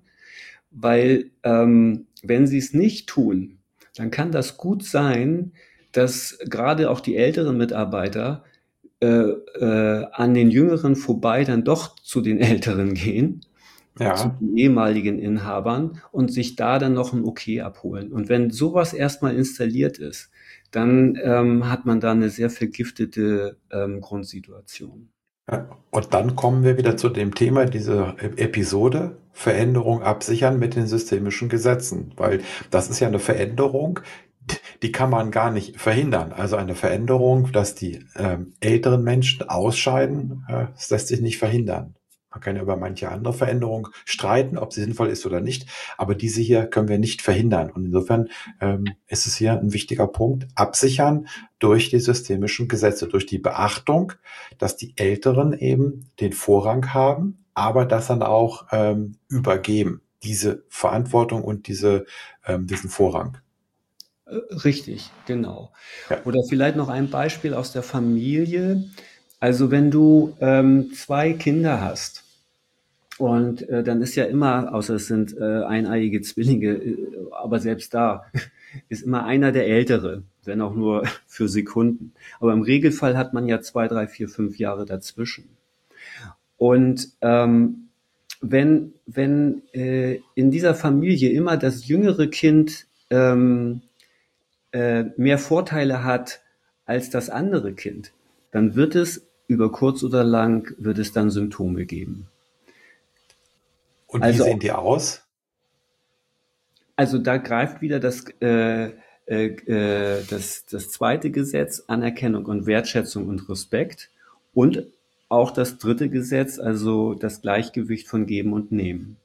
Weil ähm, wenn sie es nicht tun, dann kann das gut sein, dass gerade auch die älteren Mitarbeiter äh, äh, an den Jüngeren vorbei dann doch zu den Älteren gehen, zu Ja, den ehemaligen Inhabern und sich da dann noch ein Okay abholen. Und wenn sowas erstmal installiert ist, dann ähm, hat man da eine sehr vergiftete ähm, Grundsituation. ja. Und dann kommen wir wieder zu dem Thema dieser E- Episode, Veränderung absichern mit den systemischen Gesetzen, weil das ist ja eine Veränderung, die kann man gar nicht verhindern. Also eine Veränderung, dass die ähm, älteren Menschen ausscheiden, äh, das lässt sich nicht verhindern. Man kann ja über manche andere Veränderungen streiten, ob sie sinnvoll ist oder nicht, aber diese hier können wir nicht verhindern. Und insofern ähm, ist es hier ein wichtiger Punkt, absichern durch die systemischen Gesetze, durch die Beachtung, dass die Älteren eben den Vorrang haben, aber das dann auch ähm, übergeben, diese Verantwortung und diese, ähm, diesen Vorrang. Äh, Richtig, genau. Ja. Oder vielleicht noch ein Beispiel aus der Familie. Also wenn du ähm, zwei Kinder hast und äh, dann ist ja immer, außer es sind äh, eineiige Zwillinge, äh, aber selbst da ist immer einer der Ältere, wenn auch nur für Sekunden. Aber im Regelfall hat man ja zwei, drei, vier, fünf Jahre dazwischen. Und ähm, wenn, wenn äh, in dieser Familie immer das jüngere Kind ähm, äh, mehr Vorteile hat als das andere Kind, dann wird es über kurz oder lang, wird es dann Symptome geben. Und wie Also, sehen die aus? also da greift wieder das, äh, äh, äh, das, das zweite Gesetz, Anerkennung und Wertschätzung und Respekt, und auch das dritte Gesetz, also das Gleichgewicht von Geben und Nehmen.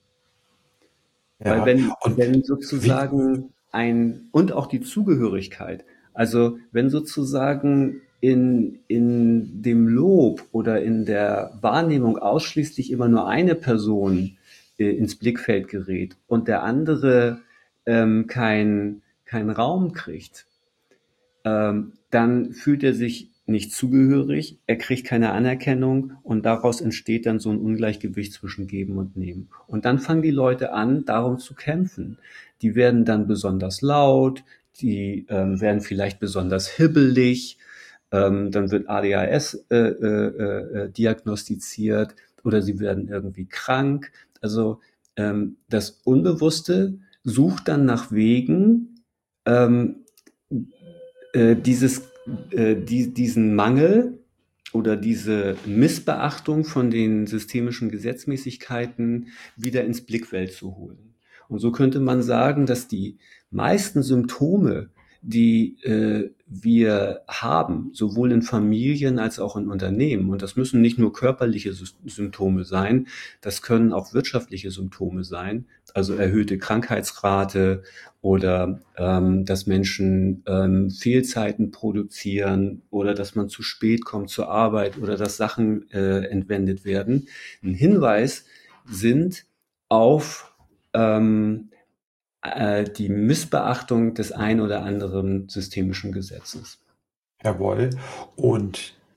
Weil Ja, wenn, und wenn wie, sozusagen ein, und auch die Zugehörigkeit, also wenn sozusagen in, in dem Lob oder in der Wahrnehmung ausschließlich immer nur eine Person äh, ins Blickfeld gerät und der andere ähm, kein, kein Raum kriegt, ähm, dann fühlt er sich nicht zugehörig, er kriegt keine Anerkennung und daraus entsteht dann so ein Ungleichgewicht zwischen Geben und Nehmen. Und dann fangen die Leute an, darum zu kämpfen. Die werden dann besonders laut, die ähm, werden vielleicht besonders hibbelig, ähm, dann wird A D H S äh, äh, äh, diagnostiziert oder sie werden irgendwie krank. Also ähm, das Unbewusste sucht dann nach Wegen, ähm, äh, dieses, äh, die, diesen Mangel oder diese Missbeachtung von den systemischen Gesetzmäßigkeiten wieder ins Blickfeld zu holen. Und so könnte man sagen, dass die meisten Symptome, die äh, wir haben, sowohl in Familien als auch in Unternehmen, und das müssen nicht nur körperliche Sy- Symptome sein, das können auch wirtschaftliche Symptome sein, also erhöhte Krankheitsrate oder ähm, dass Menschen ähm, Fehlzeiten produzieren oder dass man zu spät kommt zur Arbeit oder dass Sachen äh, entwendet werden, ein Hinweis sind auf ähm, äh, die Missbeachtung des ein oder anderen systemischen Gesetzes. jawohl, und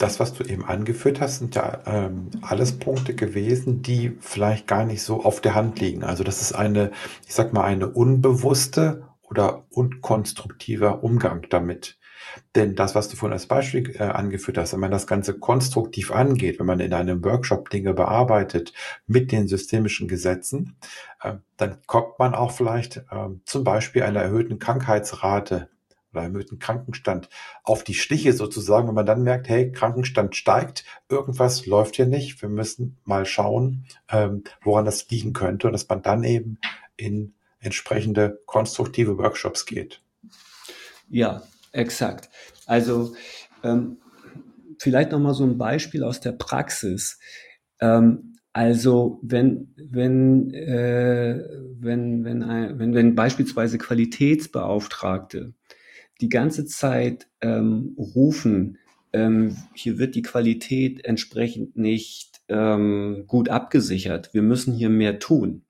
das, was du eben angeführt hast, sind ja ähm, alles Punkte gewesen, die vielleicht gar nicht so auf der Hand liegen. Also das ist eine, ich sag mal, eine unbewusste oder unkonstruktiver Umgang damit. Denn das, was du vorhin als Beispiel äh, angeführt hast, wenn man das Ganze konstruktiv angeht, wenn man in einem Workshop Dinge bearbeitet mit den systemischen Gesetzen, äh, dann kommt man auch vielleicht äh, zum Beispiel einer erhöhten Krankheitsrate oder erhöhten Krankenstand auf die Stiche sozusagen, wenn man dann merkt, hey, Krankenstand steigt, irgendwas läuft hier nicht, wir müssen mal schauen, ähm, woran das liegen könnte und dass man dann eben in entsprechende konstruktive Workshops geht. Ja, exakt. Also ähm, vielleicht noch mal so ein Beispiel aus der Praxis. Ähm, also wenn wenn äh, wenn wenn ein, wenn wenn beispielsweise Qualitätsbeauftragte die ganze Zeit ähm, rufen, ähm, hier wird die Qualität entsprechend nicht ähm, gut abgesichert. Wir müssen hier mehr tun.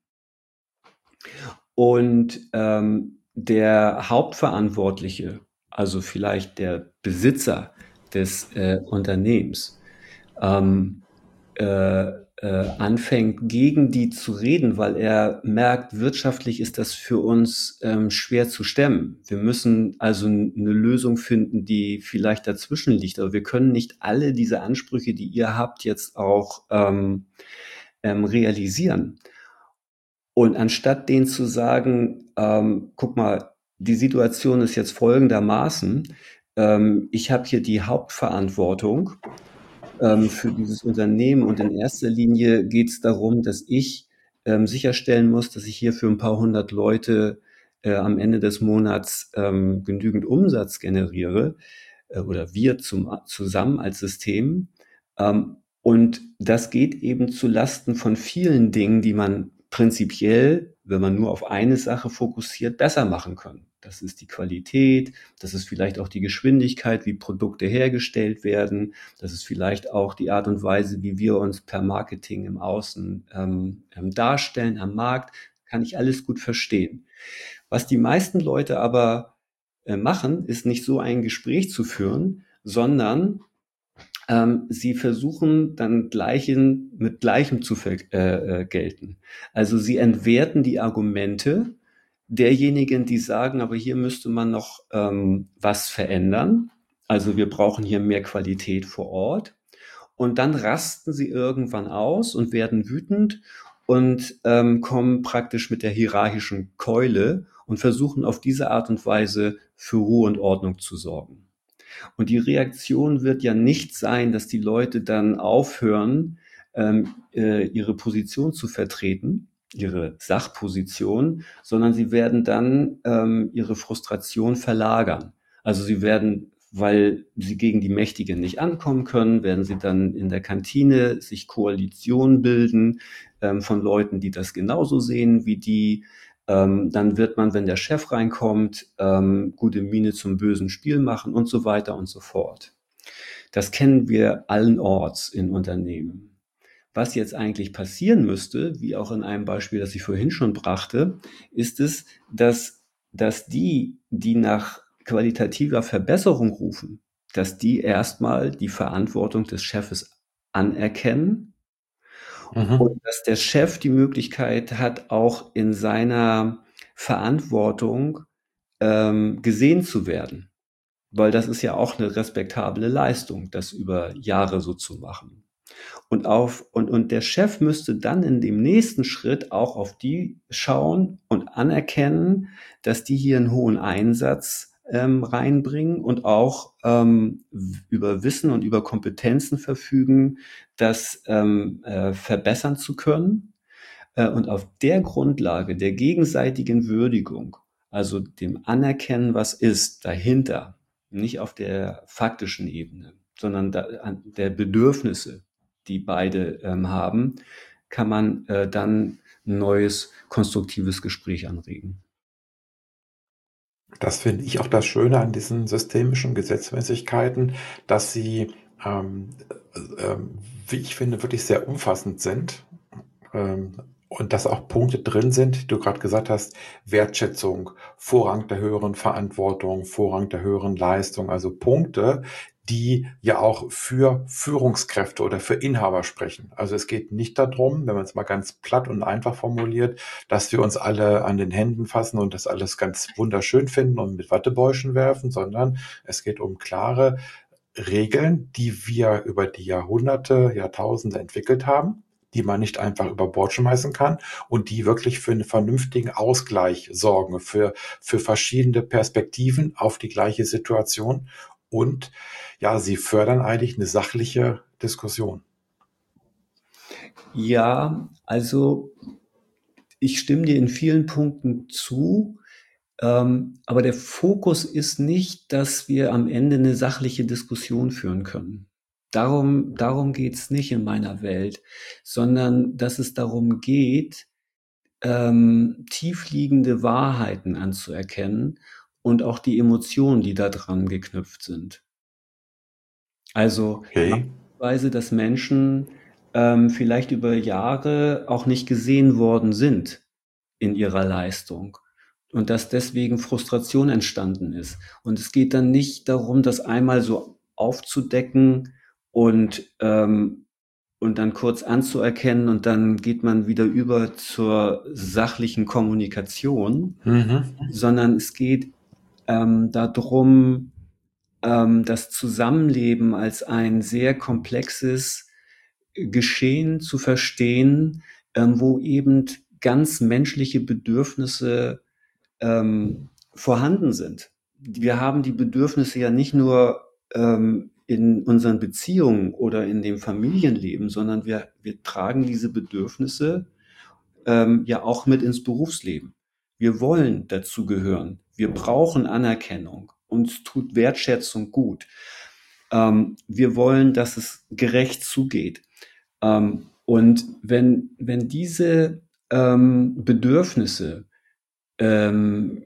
Und ähm, der Hauptverantwortliche, also vielleicht der Besitzer des äh, Unternehmens, ähm, äh, äh, anfängt, gegen die zu reden, weil er merkt, wirtschaftlich ist das für uns ähm, schwer zu stemmen. Wir müssen also n- eine Lösung finden, die vielleicht dazwischen liegt. Aber wir können nicht alle diese Ansprüche, die ihr habt, jetzt auch ähm, ähm, realisieren. Und anstatt denen zu sagen, ähm, guck mal, die Situation ist jetzt folgendermaßen, ähm, ich habe hier die Hauptverantwortung ähm, für dieses Unternehmen und in erster Linie geht es darum, dass ich ähm, sicherstellen muss, dass ich hier für ein paar hundert Leute äh, am Ende des Monats ähm, genügend Umsatz generiere äh, oder wir zum, zusammen als System. Ähm, und das geht eben zu Lasten von vielen Dingen, die man prinzipiell, wenn man nur auf eine Sache fokussiert, besser machen kann. Das ist die Qualität, das ist vielleicht auch die Geschwindigkeit, wie Produkte hergestellt werden, das ist vielleicht auch die Art und Weise, wie wir uns per Marketing im Außen ähm, ähm, darstellen am Markt, kann ich alles gut verstehen. Was die meisten Leute aber äh, machen, ist nicht so ein Gespräch zu führen, sondern ähm, sie versuchen dann Gleichen mit Gleichem zu ver äh, äh, gelten. Also sie entwerten die Argumente derjenigen, die sagen, aber hier müsste man noch ähm, was verändern. Also wir brauchen hier mehr Qualität vor Ort. Und dann rasten sie irgendwann aus und werden wütend und ähm, kommen praktisch mit der hierarchischen Keule und versuchen auf diese Art und Weise für Ruhe und Ordnung zu sorgen. Und die Reaktion wird ja nicht sein, dass die Leute dann aufhören, ähm, äh, ihre Position zu vertreten, ihre Sachposition, sondern sie werden dann ähm, ihre Frustration verlagern. Also sie werden, weil sie gegen die Mächtigen nicht ankommen können, werden sie dann in der Kantine sich Koalitionen bilden ähm, von Leuten, die das genauso sehen wie die. Ähm, dann wird man, wenn der Chef reinkommt, ähm, gute Miene zum bösen Spiel machen und so weiter und so fort. Das kennen wir allenorts in Unternehmen. Was jetzt eigentlich passieren müsste, wie auch in einem Beispiel, das ich vorhin schon brachte, ist es, dass, dass die, die nach qualitativer Verbesserung rufen, dass die erstmal die Verantwortung des Chefes anerkennen Mhm. und dass der Chef die Möglichkeit hat, auch in seiner Verantwortung ähm, gesehen zu werden. Weil das ist ja auch eine respektable Leistung, das über Jahre so zu machen. Und auf, und, und der Chef müsste dann in dem nächsten Schritt auch auf die schauen und anerkennen, dass die hier einen hohen Einsatz ähm, reinbringen und auch ähm, über Wissen und über Kompetenzen verfügen, das ähm, äh, verbessern zu können. Äh, und auf der Grundlage der gegenseitigen Würdigung, also dem Anerkennen, was ist, dahinter, nicht auf der faktischen Ebene, sondern da, an der Bedürfnisse, die beide ähm, haben, kann man äh, dann ein neues, konstruktives Gespräch anregen. Das finde ich auch das Schöne an diesen systemischen Gesetzmäßigkeiten, dass sie, ähm, äh, ähm, wie ich finde, wirklich sehr umfassend sind. Ähm, und dass auch Punkte drin sind, die du gerade gesagt hast, Wertschätzung, Vorrang der höheren Verantwortung, Vorrang der höheren Leistung, also Punkte, die ja auch für Führungskräfte oder für Inhaber sprechen. Also es geht nicht darum, wenn man es mal ganz platt und einfach formuliert, dass wir uns alle an den Händen fassen und das alles ganz wunderschön finden und mit Wattebäuschen werfen, sondern es geht um klare Regeln, die wir über die Jahrhunderte, Jahrtausende entwickelt haben, die man nicht einfach über Bord schmeißen kann und die wirklich für einen vernünftigen Ausgleich sorgen, für, für verschiedene Perspektiven auf die gleiche Situation. Und ja, sie fördern eigentlich eine sachliche Diskussion. Ja, also ich stimme dir in vielen Punkten zu, ähm, aber der Fokus ist nicht, dass wir am Ende eine sachliche Diskussion führen können. Darum, darum geht's nicht in meiner Welt, sondern dass es darum geht, ähm, tiefliegende Wahrheiten anzuerkennen und auch die Emotionen, die da dran geknüpft sind. Also Okay. beispielsweise, dass Menschen ähm, vielleicht über Jahre auch nicht gesehen worden sind in ihrer Leistung und dass deswegen Frustration entstanden ist. Und es geht dann nicht darum, das einmal so aufzudecken und ähm, und dann kurz anzuerkennen und dann geht man wieder über zur sachlichen Kommunikation, Mhm. sondern es geht ähm, darum, ähm, das Zusammenleben als ein sehr komplexes Geschehen zu verstehen, ähm, wo eben ganz menschliche Bedürfnisse ähm, vorhanden sind. Wir haben die Bedürfnisse ja nicht nur ähm, in unseren Beziehungen oder in dem Familienleben, sondern wir, wir tragen diese Bedürfnisse ähm, ja auch mit ins Berufsleben. Wir wollen dazugehören. Wir brauchen Anerkennung. Uns tut Wertschätzung gut. Ähm, wir wollen, dass es gerecht zugeht. Ähm, und wenn, wenn diese ähm, Bedürfnisse ähm,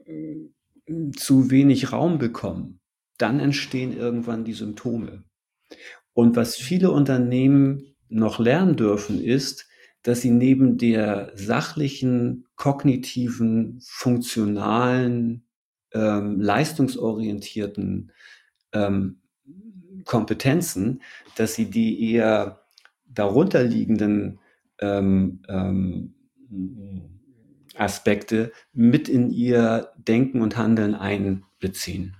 zu wenig Raum bekommen, dann entstehen irgendwann die Symptome. Und was viele Unternehmen noch lernen dürfen, ist, dass sie neben der sachlichen, kognitiven, funktionalen, ähm, leistungsorientierten ähm, Kompetenzen, dass sie die eher darunterliegenden ähm, ähm, Aspekte mit in ihr Denken und Handeln einbeziehen.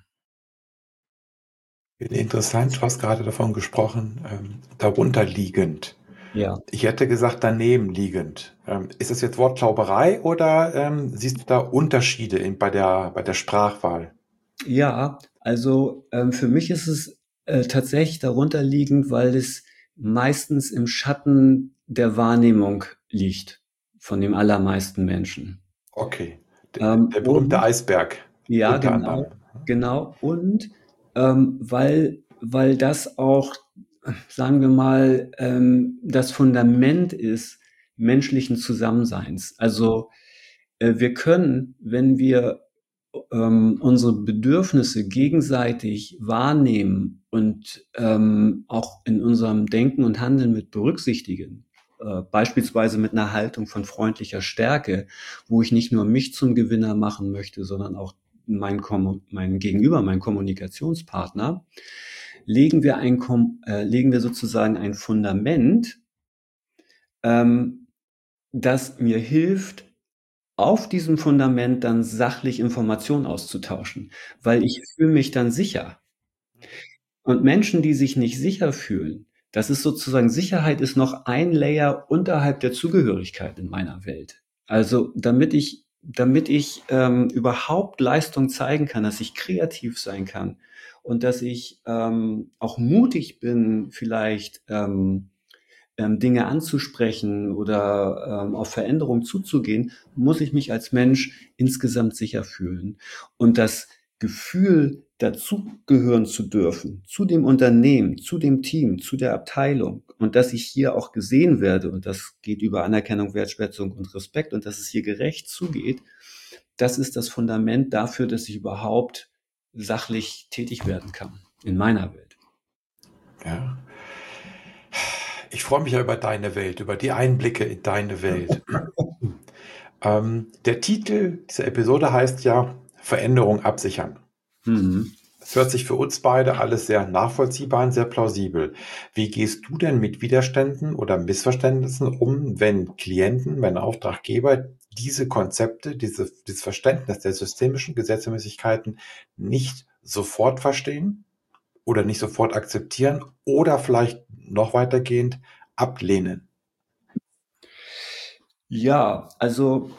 Interessant, du hast gerade davon gesprochen, ähm, darunter liegend. Ja. Ich hätte gesagt daneben liegend. Ähm, ist das jetzt Wortklauberei oder ähm, siehst du da Unterschiede in, bei der, bei der Sprachwahl? Ja, also ähm, für mich ist es äh, tatsächlich darunter liegend, weil es meistens im Schatten der Wahrnehmung liegt von den allermeisten Menschen. Okay, der, Ähm, der berühmte und Eisberg ja, unter anderem. genau, genau. Und ähm, weil, weil das auch, sagen wir mal, ähm, das Fundament ist menschlichen Zusammenseins. Also äh, wir können, wenn wir ähm, unsere Bedürfnisse gegenseitig wahrnehmen und ähm, auch in unserem Denken und Handeln mit berücksichtigen, äh, beispielsweise mit einer Haltung von freundlicher Stärke, wo ich nicht nur mich zum Gewinner machen möchte, sondern auch mein, mein Gegenüber, mein Kommunikationspartner, legen wir, ein, äh, legen wir sozusagen ein Fundament, ähm, das mir hilft, auf diesem Fundament dann sachlich Informationen auszutauschen, weil ich fühle mich dann sicher. Und Menschen, die sich nicht sicher fühlen, das ist sozusagen, Sicherheit ist noch ein Layer unterhalb der Zugehörigkeit in meiner Welt. Also damit ich, damit ich ähm, überhaupt Leistung zeigen kann, dass ich kreativ sein kann und dass ich ähm, auch mutig bin, vielleicht ähm, ähm, Dinge anzusprechen oder ähm, auf Veränderungen zuzugehen, muss ich mich als Mensch insgesamt sicher fühlen. Und das Gefühl, dazugehören zu dürfen, zu dem Unternehmen, zu dem Team, zu der Abteilung und dass ich hier auch gesehen werde und das geht über Anerkennung, Wertschätzung und Respekt und dass es hier gerecht zugeht, das ist das Fundament dafür, dass ich überhaupt sachlich tätig werden kann in meiner Welt. Ja. Ich freue mich ja über deine Welt, über die Einblicke in deine Welt. ähm, der Titel dieser Episode heißt ja Veränderung absichern. Mhm. Das hört sich für uns beide alles sehr nachvollziehbar und sehr plausibel. Wie gehst du denn mit Widerständen oder Missverständnissen um, wenn Klienten, wenn Auftraggeber diese Konzepte, diese, dieses Verständnis der systemischen Gesetzmäßigkeiten nicht sofort verstehen oder nicht sofort akzeptieren oder vielleicht noch weitergehend ablehnen? Ja, also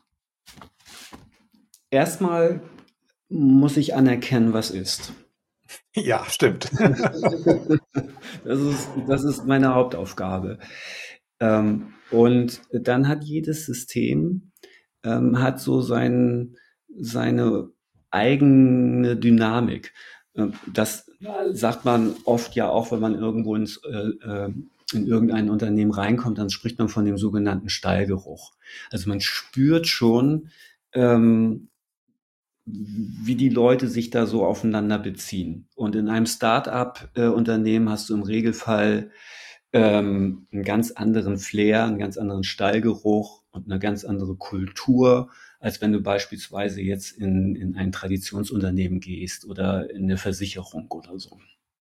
erstmal muss ich anerkennen, was ist. Ja, stimmt. Das ist, das ist meine Hauptaufgabe. Ähm, und dann hat jedes System ähm, hat so sein, seine eigene Dynamik. Ähm, das sagt man oft ja auch, wenn man irgendwo ins, äh, äh, in irgendein Unternehmen reinkommt, dann spricht man von dem sogenannten Stallgeruch. Also man spürt schon, ähm, wie die Leute sich da so aufeinander beziehen. Und in einem Start-up-Unternehmen hast du im Regelfall ähm, einen ganz anderen Flair, einen ganz anderen Stallgeruch und eine ganz andere Kultur, als wenn du beispielsweise jetzt in, in ein Traditionsunternehmen gehst oder in eine Versicherung oder so.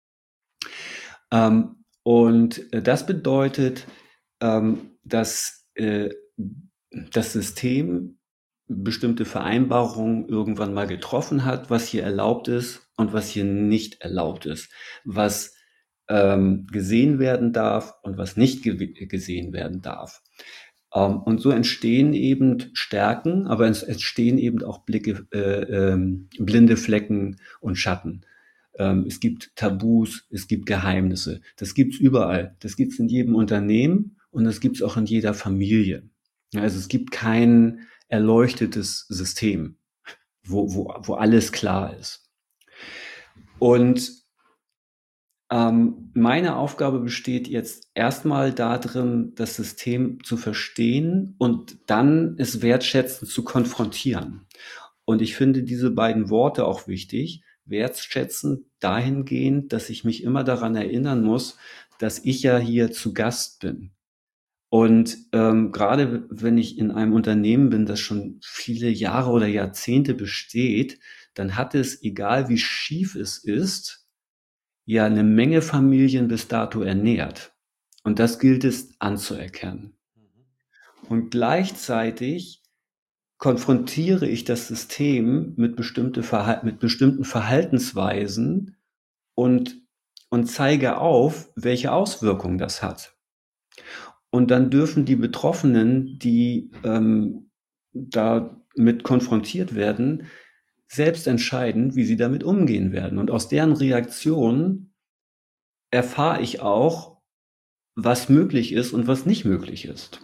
Ähm, und äh, das bedeutet, ähm, dass äh, das System bestimmte Vereinbarungen irgendwann mal getroffen hat, was hier erlaubt ist und was hier nicht erlaubt ist, was ähm, gesehen werden darf und was nicht ge gesehen werden darf. Ähm, und so entstehen eben Stärken, aber es entstehen eben auch Blicke, äh, ähm, blinde Flecken und Schatten. Ähm, es gibt Tabus, es gibt Geheimnisse. Das gibt's überall. Das gibt's in jedem Unternehmen und das gibt's auch in jeder Familie. Ja, also es gibt kein erleuchtetes System, wo, wo, wo alles klar ist. Und ähm, meine Aufgabe besteht jetzt erstmal darin, das System zu verstehen und dann es wertschätzend zu konfrontieren. Und ich finde diese beiden Worte auch wichtig. Wertschätzen dahingehend, dass ich mich immer daran erinnern muss, dass ich ja hier zu Gast bin. Und ähm, gerade wenn ich in einem Unternehmen bin, das schon viele Jahre oder Jahrzehnte besteht, dann hat es, egal wie schief es ist, ja eine Menge Familien bis dato ernährt. Und das gilt es anzuerkennen. Und gleichzeitig konfrontiere ich das System mit, bestimmte Verhal mit bestimmten Verhaltensweisen und, und zeige auf, welche Auswirkungen das hat. Und dann dürfen die Betroffenen, die ähm, damit konfrontiert werden, selbst entscheiden, wie sie damit umgehen werden. Und aus deren Reaktion erfahre ich auch, was möglich ist und was nicht möglich ist.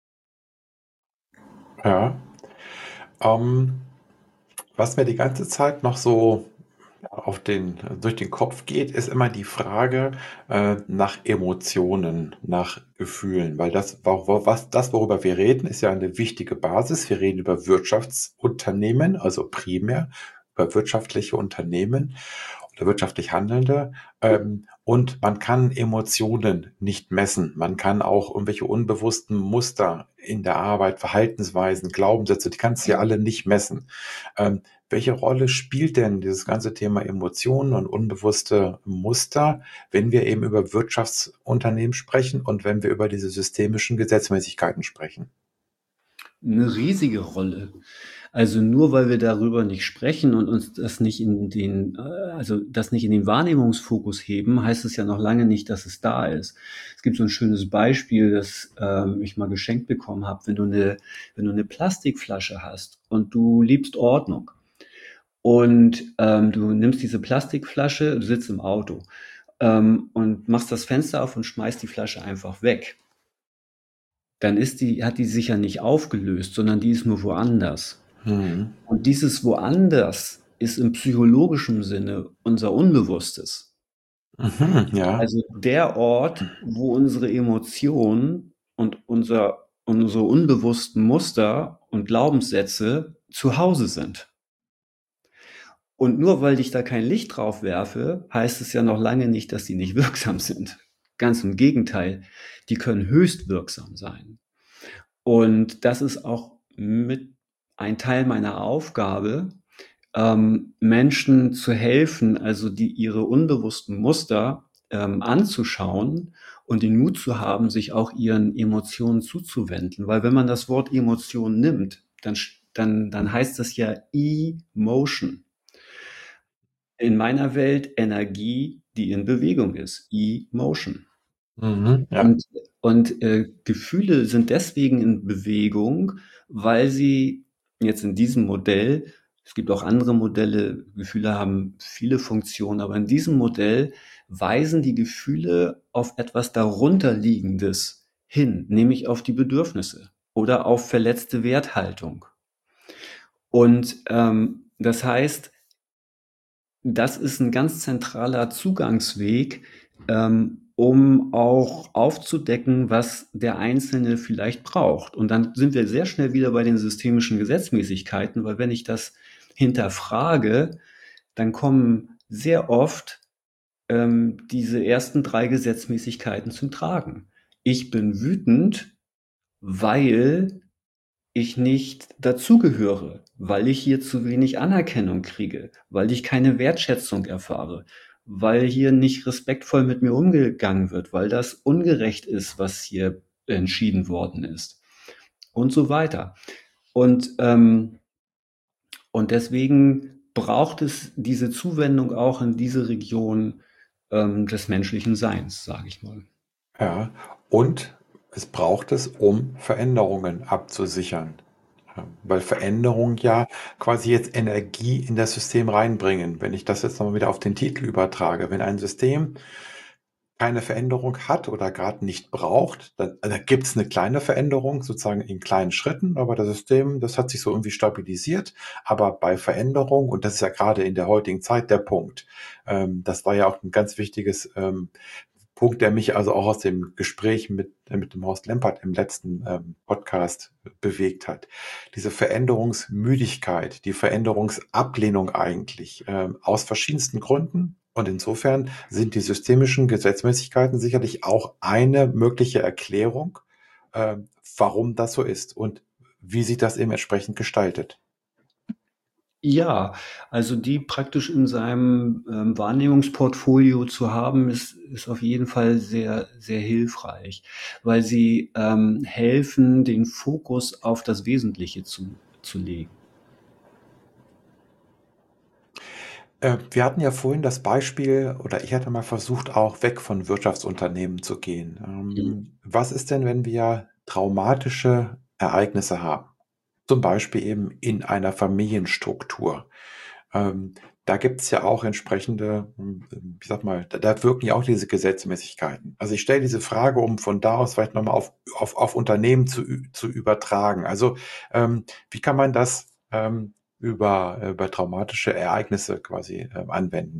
Ja. Ähm, was mir die ganze Zeit noch so auf den, durch den Kopf geht, ist immer die Frage äh, nach Emotionen, nach Gefühlen, weil das, wo- was, das, worüber wir reden, ist ja eine wichtige Basis. Wir reden über Wirtschaftsunternehmen, also primär über wirtschaftliche Unternehmen oder wirtschaftlich Handelnde. Ähm, und man kann Emotionen nicht messen. Man kann auch irgendwelche unbewussten Muster in der Arbeit, Verhaltensweisen, Glaubenssätze, die kannst du ja alle nicht messen. Ähm, welche Rolle spielt denn dieses ganze Thema Emotionen und unbewusste Muster, wenn wir eben über Wirtschaftsunternehmen sprechen und wenn wir über diese systemischen Gesetzmäßigkeiten sprechen? Eine riesige Rolle. Also nur weil wir darüber nicht sprechen und uns das nicht in den, äh, also das nicht in den Wahrnehmungsfokus heben, heißt es ja noch lange nicht, dass es da ist. Es gibt so ein schönes Beispiel, das ähm, ich mal geschenkt bekommen habe. Wenn du eine, wenn du eine Plastikflasche hast und du liebst Ordnung und ähm, du nimmst diese Plastikflasche, du sitzt im Auto ähm, und machst das Fenster auf und schmeißt die Flasche einfach weg, dann ist die, hat die sich ja nicht aufgelöst, sondern die ist nur woanders. Mhm. Und dieses Woanders ist im psychologischen Sinne unser Unbewusstes. Mhm, ja. Also der Ort, wo unsere Emotionen und unser, unsere unbewussten Muster und Glaubenssätze zu Hause sind. Und nur weil ich da kein Licht drauf werfe, heißt es ja noch lange nicht, dass die nicht wirksam sind. Ganz im Gegenteil, die können höchst wirksam sein. Und das ist auch mit ein Teil meiner Aufgabe, ähm, Menschen zu helfen, also die ihre unbewussten Muster ähm, anzuschauen und den Mut zu haben, sich auch ihren Emotionen zuzuwenden. Weil wenn man das Wort Emotion nimmt, dann, dann, dann heißt das ja Emotion. In meiner Welt Energie, die in Bewegung ist. Emotion. Mhm, ja. Und, und äh, Gefühle sind deswegen in Bewegung, weil sie jetzt in diesem Modell, es gibt auch andere Modelle, Gefühle haben viele Funktionen, aber in diesem Modell weisen die Gefühle auf etwas darunterliegendes hin, nämlich auf die Bedürfnisse oder auf verletzte Werthaltung. Und ähm, das heißt, das ist ein ganz zentraler Zugangsweg, ähm, um auch aufzudecken, was der Einzelne vielleicht braucht. Und dann sind wir sehr schnell wieder bei den systemischen Gesetzmäßigkeiten, weil wenn ich das hinterfrage, dann kommen sehr oft ähm, diese ersten drei Gesetzmäßigkeiten zum Tragen. Ich bin wütend, weil ich nicht dazugehöre, weil ich hier zu wenig Anerkennung kriege, weil ich keine Wertschätzung erfahre, weil hier nicht respektvoll mit mir umgegangen wird, weil das ungerecht ist, was hier entschieden worden ist und so weiter. Und, ähm, und deswegen braucht es diese Zuwendung auch in diese Region ähm, des menschlichen Seins, sage ich mal. Ja, und es braucht es, um Veränderungen abzusichern. Ja, weil Veränderungen ja quasi jetzt Energie in das System reinbringen. Wenn ich das jetzt nochmal wieder auf den Titel übertrage, wenn ein System keine Veränderung hat oder gerade nicht braucht, dann, also da gibt es eine kleine Veränderung, sozusagen in kleinen Schritten, aber das System, das hat sich so irgendwie stabilisiert. Aber bei Veränderung, und das ist ja gerade in der heutigen Zeit der Punkt, ähm, das war ja auch ein ganz wichtiges ähm, Punkt, der mich also auch aus dem Gespräch mit, äh, mit dem Horst Lempert im letzten ähm, Podcast bewegt hat. Diese Veränderungsmüdigkeit, die Veränderungsablehnung eigentlich, ähm, aus verschiedensten Gründen. Und insofern sind die systemischen Gesetzmäßigkeiten sicherlich auch eine mögliche Erklärung, äh, warum das so ist und wie sich das eben entsprechend gestaltet. Ja, also die praktisch in seinem ähm, Wahrnehmungsportfolio zu haben, ist, ist auf jeden Fall sehr, sehr hilfreich, weil sie ähm, helfen, den Fokus auf das Wesentliche zu, zu legen. Äh, wir hatten ja vorhin das Beispiel, oder ich hatte mal versucht, auch weg von Wirtschaftsunternehmen zu gehen. Ähm, was ist denn, wenn wir traumatische Ereignisse haben? Zum Beispiel eben in einer Familienstruktur. Ähm, Da gibt es ja auch entsprechende, hm, ich sag mal, da, da wirken ja auch diese Gesetzmäßigkeiten. Also ich stelle diese Frage, um von da aus vielleicht nochmal auf, auf, auf Unternehmen zu, ü- zu übertragen. Also ähm, wie kann man das ähm, über, über traumatische Ereignisse quasi ähm, anwenden?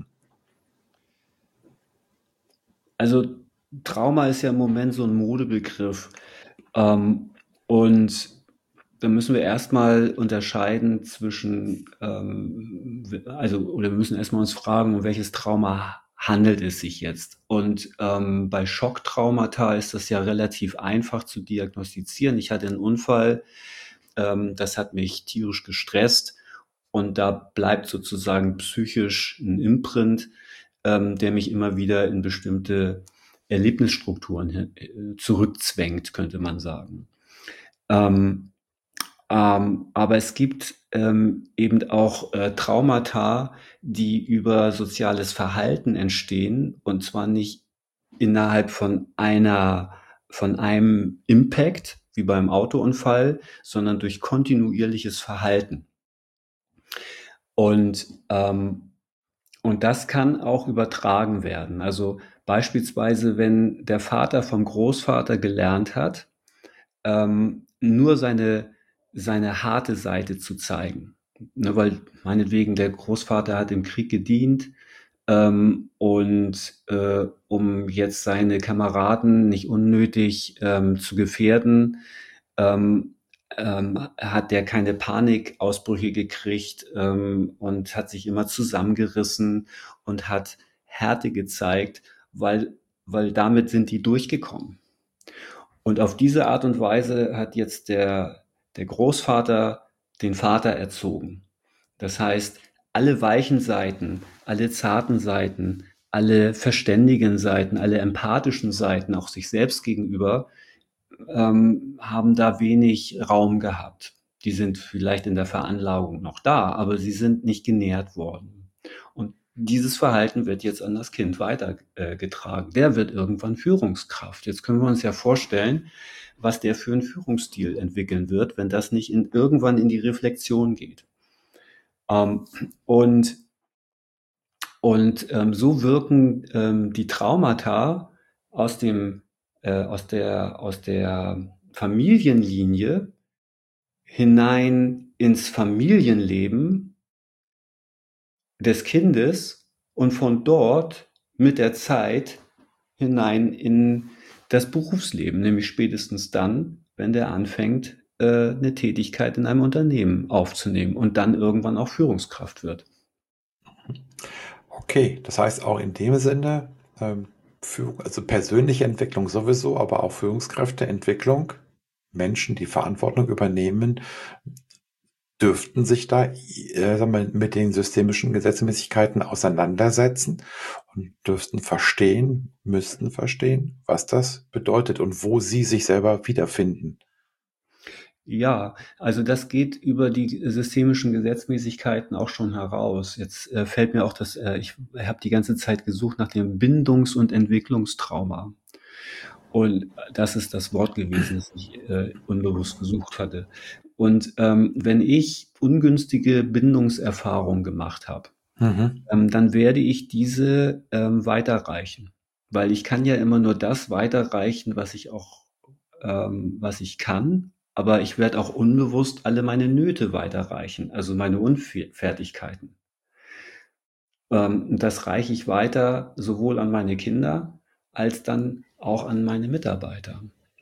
Also Trauma ist ja im Moment so ein Modebegriff. Ähm, und da müssen wir erstmal unterscheiden zwischen, ähm, also, oder wir müssen erstmal uns fragen, um welches Trauma handelt es sich jetzt? Und ähm, bei Schocktraumata ist das ja relativ einfach zu diagnostizieren. Ich hatte einen Unfall, ähm, das hat mich tierisch gestresst und da bleibt sozusagen psychisch ein Imprint, ähm, der mich immer wieder in bestimmte Erlebnisstrukturen äh, zurückzwängt, könnte man sagen. Ähm, ähm, aber es gibt ähm, eben auch äh, Traumata, die über soziales Verhalten entstehen und zwar nicht innerhalb von einer, von einem Impact, wie beim Autounfall, sondern durch kontinuierliches Verhalten. Und, ähm, und das kann auch übertragen werden. Also beispielsweise, wenn der Vater vom Großvater gelernt hat, ähm, nur seine, seine harte Seite zu zeigen. Ne, weil meinetwegen der Großvater hat im Krieg gedient ähm, und äh, um jetzt seine Kameraden nicht unnötig ähm, zu gefährden, ähm, ähm, hat der keine Panikausbrüche gekriegt ähm, und hat sich immer zusammengerissen und hat Härte gezeigt, weil, weil damit sind die durchgekommen. Und auf diese Art und Weise hat jetzt der, der Großvater den Vater erzogen. Das heißt, alle weichen Seiten, alle zarten Seiten, alle verständigen Seiten, alle empathischen Seiten, auch sich selbst gegenüber, ähm, haben da wenig Raum gehabt. Die sind vielleicht in der Veranlagung noch da, aber sie sind nicht genährt worden. Und dieses Verhalten wird jetzt an das Kind weitergetragen. Der wird irgendwann Führungskraft. Jetzt können wir uns ja vorstellen, was der für einen Führungsstil entwickeln wird, wenn das nicht in, irgendwann in die Reflexion geht. Ähm, und und ähm, so wirken ähm, die Traumata aus dem äh, aus der aus der Familienlinie hinein ins Familienleben des Kindes und von dort mit der Zeit hinein in das Berufsleben, nämlich spätestens dann, wenn der anfängt, äh, eine Tätigkeit in einem Unternehmen aufzunehmen und dann irgendwann auch Führungskraft wird. Okay, das heißt auch in dem Sinne, ähm, Führung, also persönliche Entwicklung sowieso, aber auch Führungskräfteentwicklung, Menschen, die Verantwortung übernehmen, dürften sich da äh, sagen wir, mit den systemischen Gesetzmäßigkeiten auseinandersetzen und dürften verstehen, müssten verstehen, was das bedeutet und wo sie sich selber wiederfinden. Ja, also das geht über die systemischen Gesetzmäßigkeiten auch schon heraus. Jetzt äh, fällt mir auch das, äh, ich habe die ganze Zeit gesucht nach dem Bindungs- und Entwicklungstrauma. Und das ist das Wort gewesen, das ich äh, unbewusst gesucht hatte. Und ähm, wenn ich ungünstige Bindungserfahrungen gemacht habe, Mhm. ähm, dann werde ich diese ähm, weiterreichen. Weil ich kann ja immer nur das weiterreichen, was ich auch, ähm, was ich kann, aber ich werde auch unbewusst alle meine Nöte weiterreichen, also meine Unfertigkeiten. Ähm, das reiche ich weiter sowohl an meine Kinder als dann auch an meine Mitarbeiter.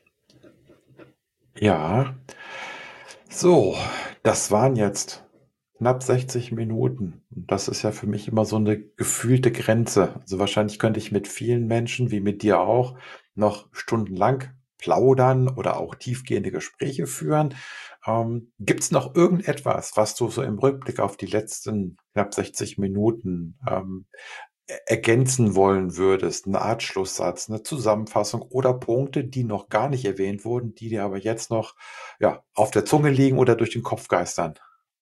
Ja, so, das waren jetzt knapp sechzig Minuten. Und das ist ja für mich immer so eine gefühlte Grenze. Also wahrscheinlich könnte ich mit vielen Menschen, wie mit dir auch, noch stundenlang plaudern oder auch tiefgehende Gespräche führen. Ähm, Gibt es noch irgendetwas, was du so im Rückblick auf die letzten knapp sechzig Minuten ähm, e- ergänzen wollen würdest? Eine Art Schlusssatz, eine Zusammenfassung oder Punkte, die noch gar nicht erwähnt wurden, die dir aber jetzt noch ja, auf der Zunge liegen oder durch den Kopf geistern?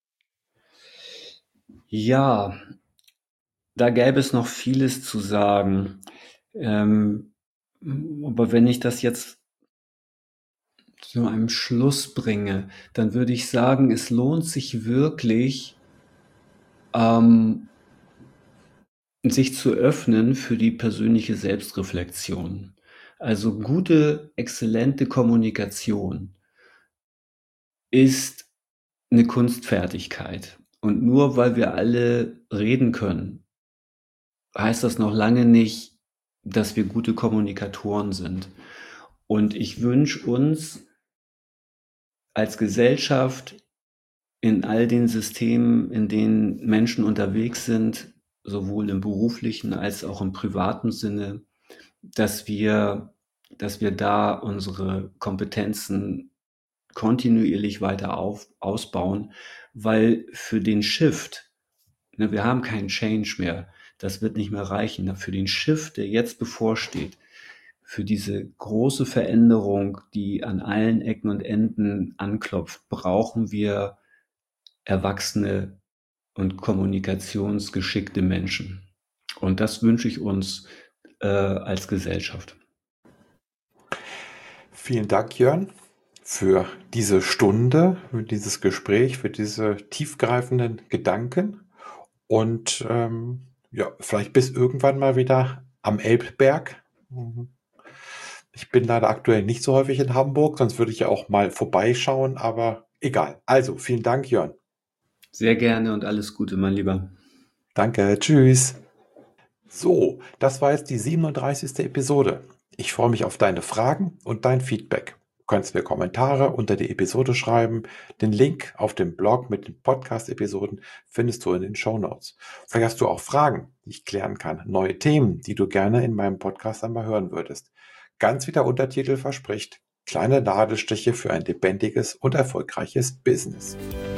Ja, da gäbe es noch vieles zu sagen. Ähm, aber wenn ich das jetzt zu einem Schluss bringe, dann würde ich sagen, es lohnt sich wirklich, ähm, sich zu öffnen für die persönliche Selbstreflexion. Also gute, exzellente Kommunikation ist eine Kunstfertigkeit. Und nur weil wir alle reden können, heißt das noch lange nicht, dass wir gute Kommunikatoren sind. Und ich wünsche uns als Gesellschaft in all den Systemen, in denen Menschen unterwegs sind, sowohl im beruflichen als auch im privaten Sinne, dass wir, dass wir da unsere Kompetenzen kontinuierlich weiter auf, ausbauen, weil für den Shift, ne, wir haben keinen Change mehr, das wird nicht mehr reichen. Für den Shift, der jetzt bevorsteht, für diese große Veränderung, die an allen Ecken und Enden anklopft, brauchen wir erwachsene und kommunikationsgeschickte Menschen. Und das wünsche ich uns äh, als Gesellschaft. Vielen Dank, Jörn, für diese Stunde, für dieses Gespräch, für diese tiefgreifenden Gedanken. Und ähm, ja, vielleicht bis irgendwann mal wieder am Elbberg. Mhm. Ich bin leider aktuell nicht so häufig in Hamburg, sonst würde ich ja auch mal vorbeischauen, aber egal. Also, vielen Dank, Jörn. Sehr gerne und alles Gute, mein Lieber. Danke, tschüss. So, das war jetzt die siebenunddreißigste Episode. Ich freue mich auf deine Fragen und dein Feedback. Du kannst mir Kommentare unter die Episode schreiben. Den Link auf dem Blog mit den Podcast-Episoden findest du in den Show Notes. Vielleicht hast du auch Fragen, die ich klären kann, neue Themen, die du gerne in meinem Podcast einmal hören würdest. Ganz wie der Untertitel verspricht, kleine Nadelstiche für ein lebendiges und erfolgreiches Business.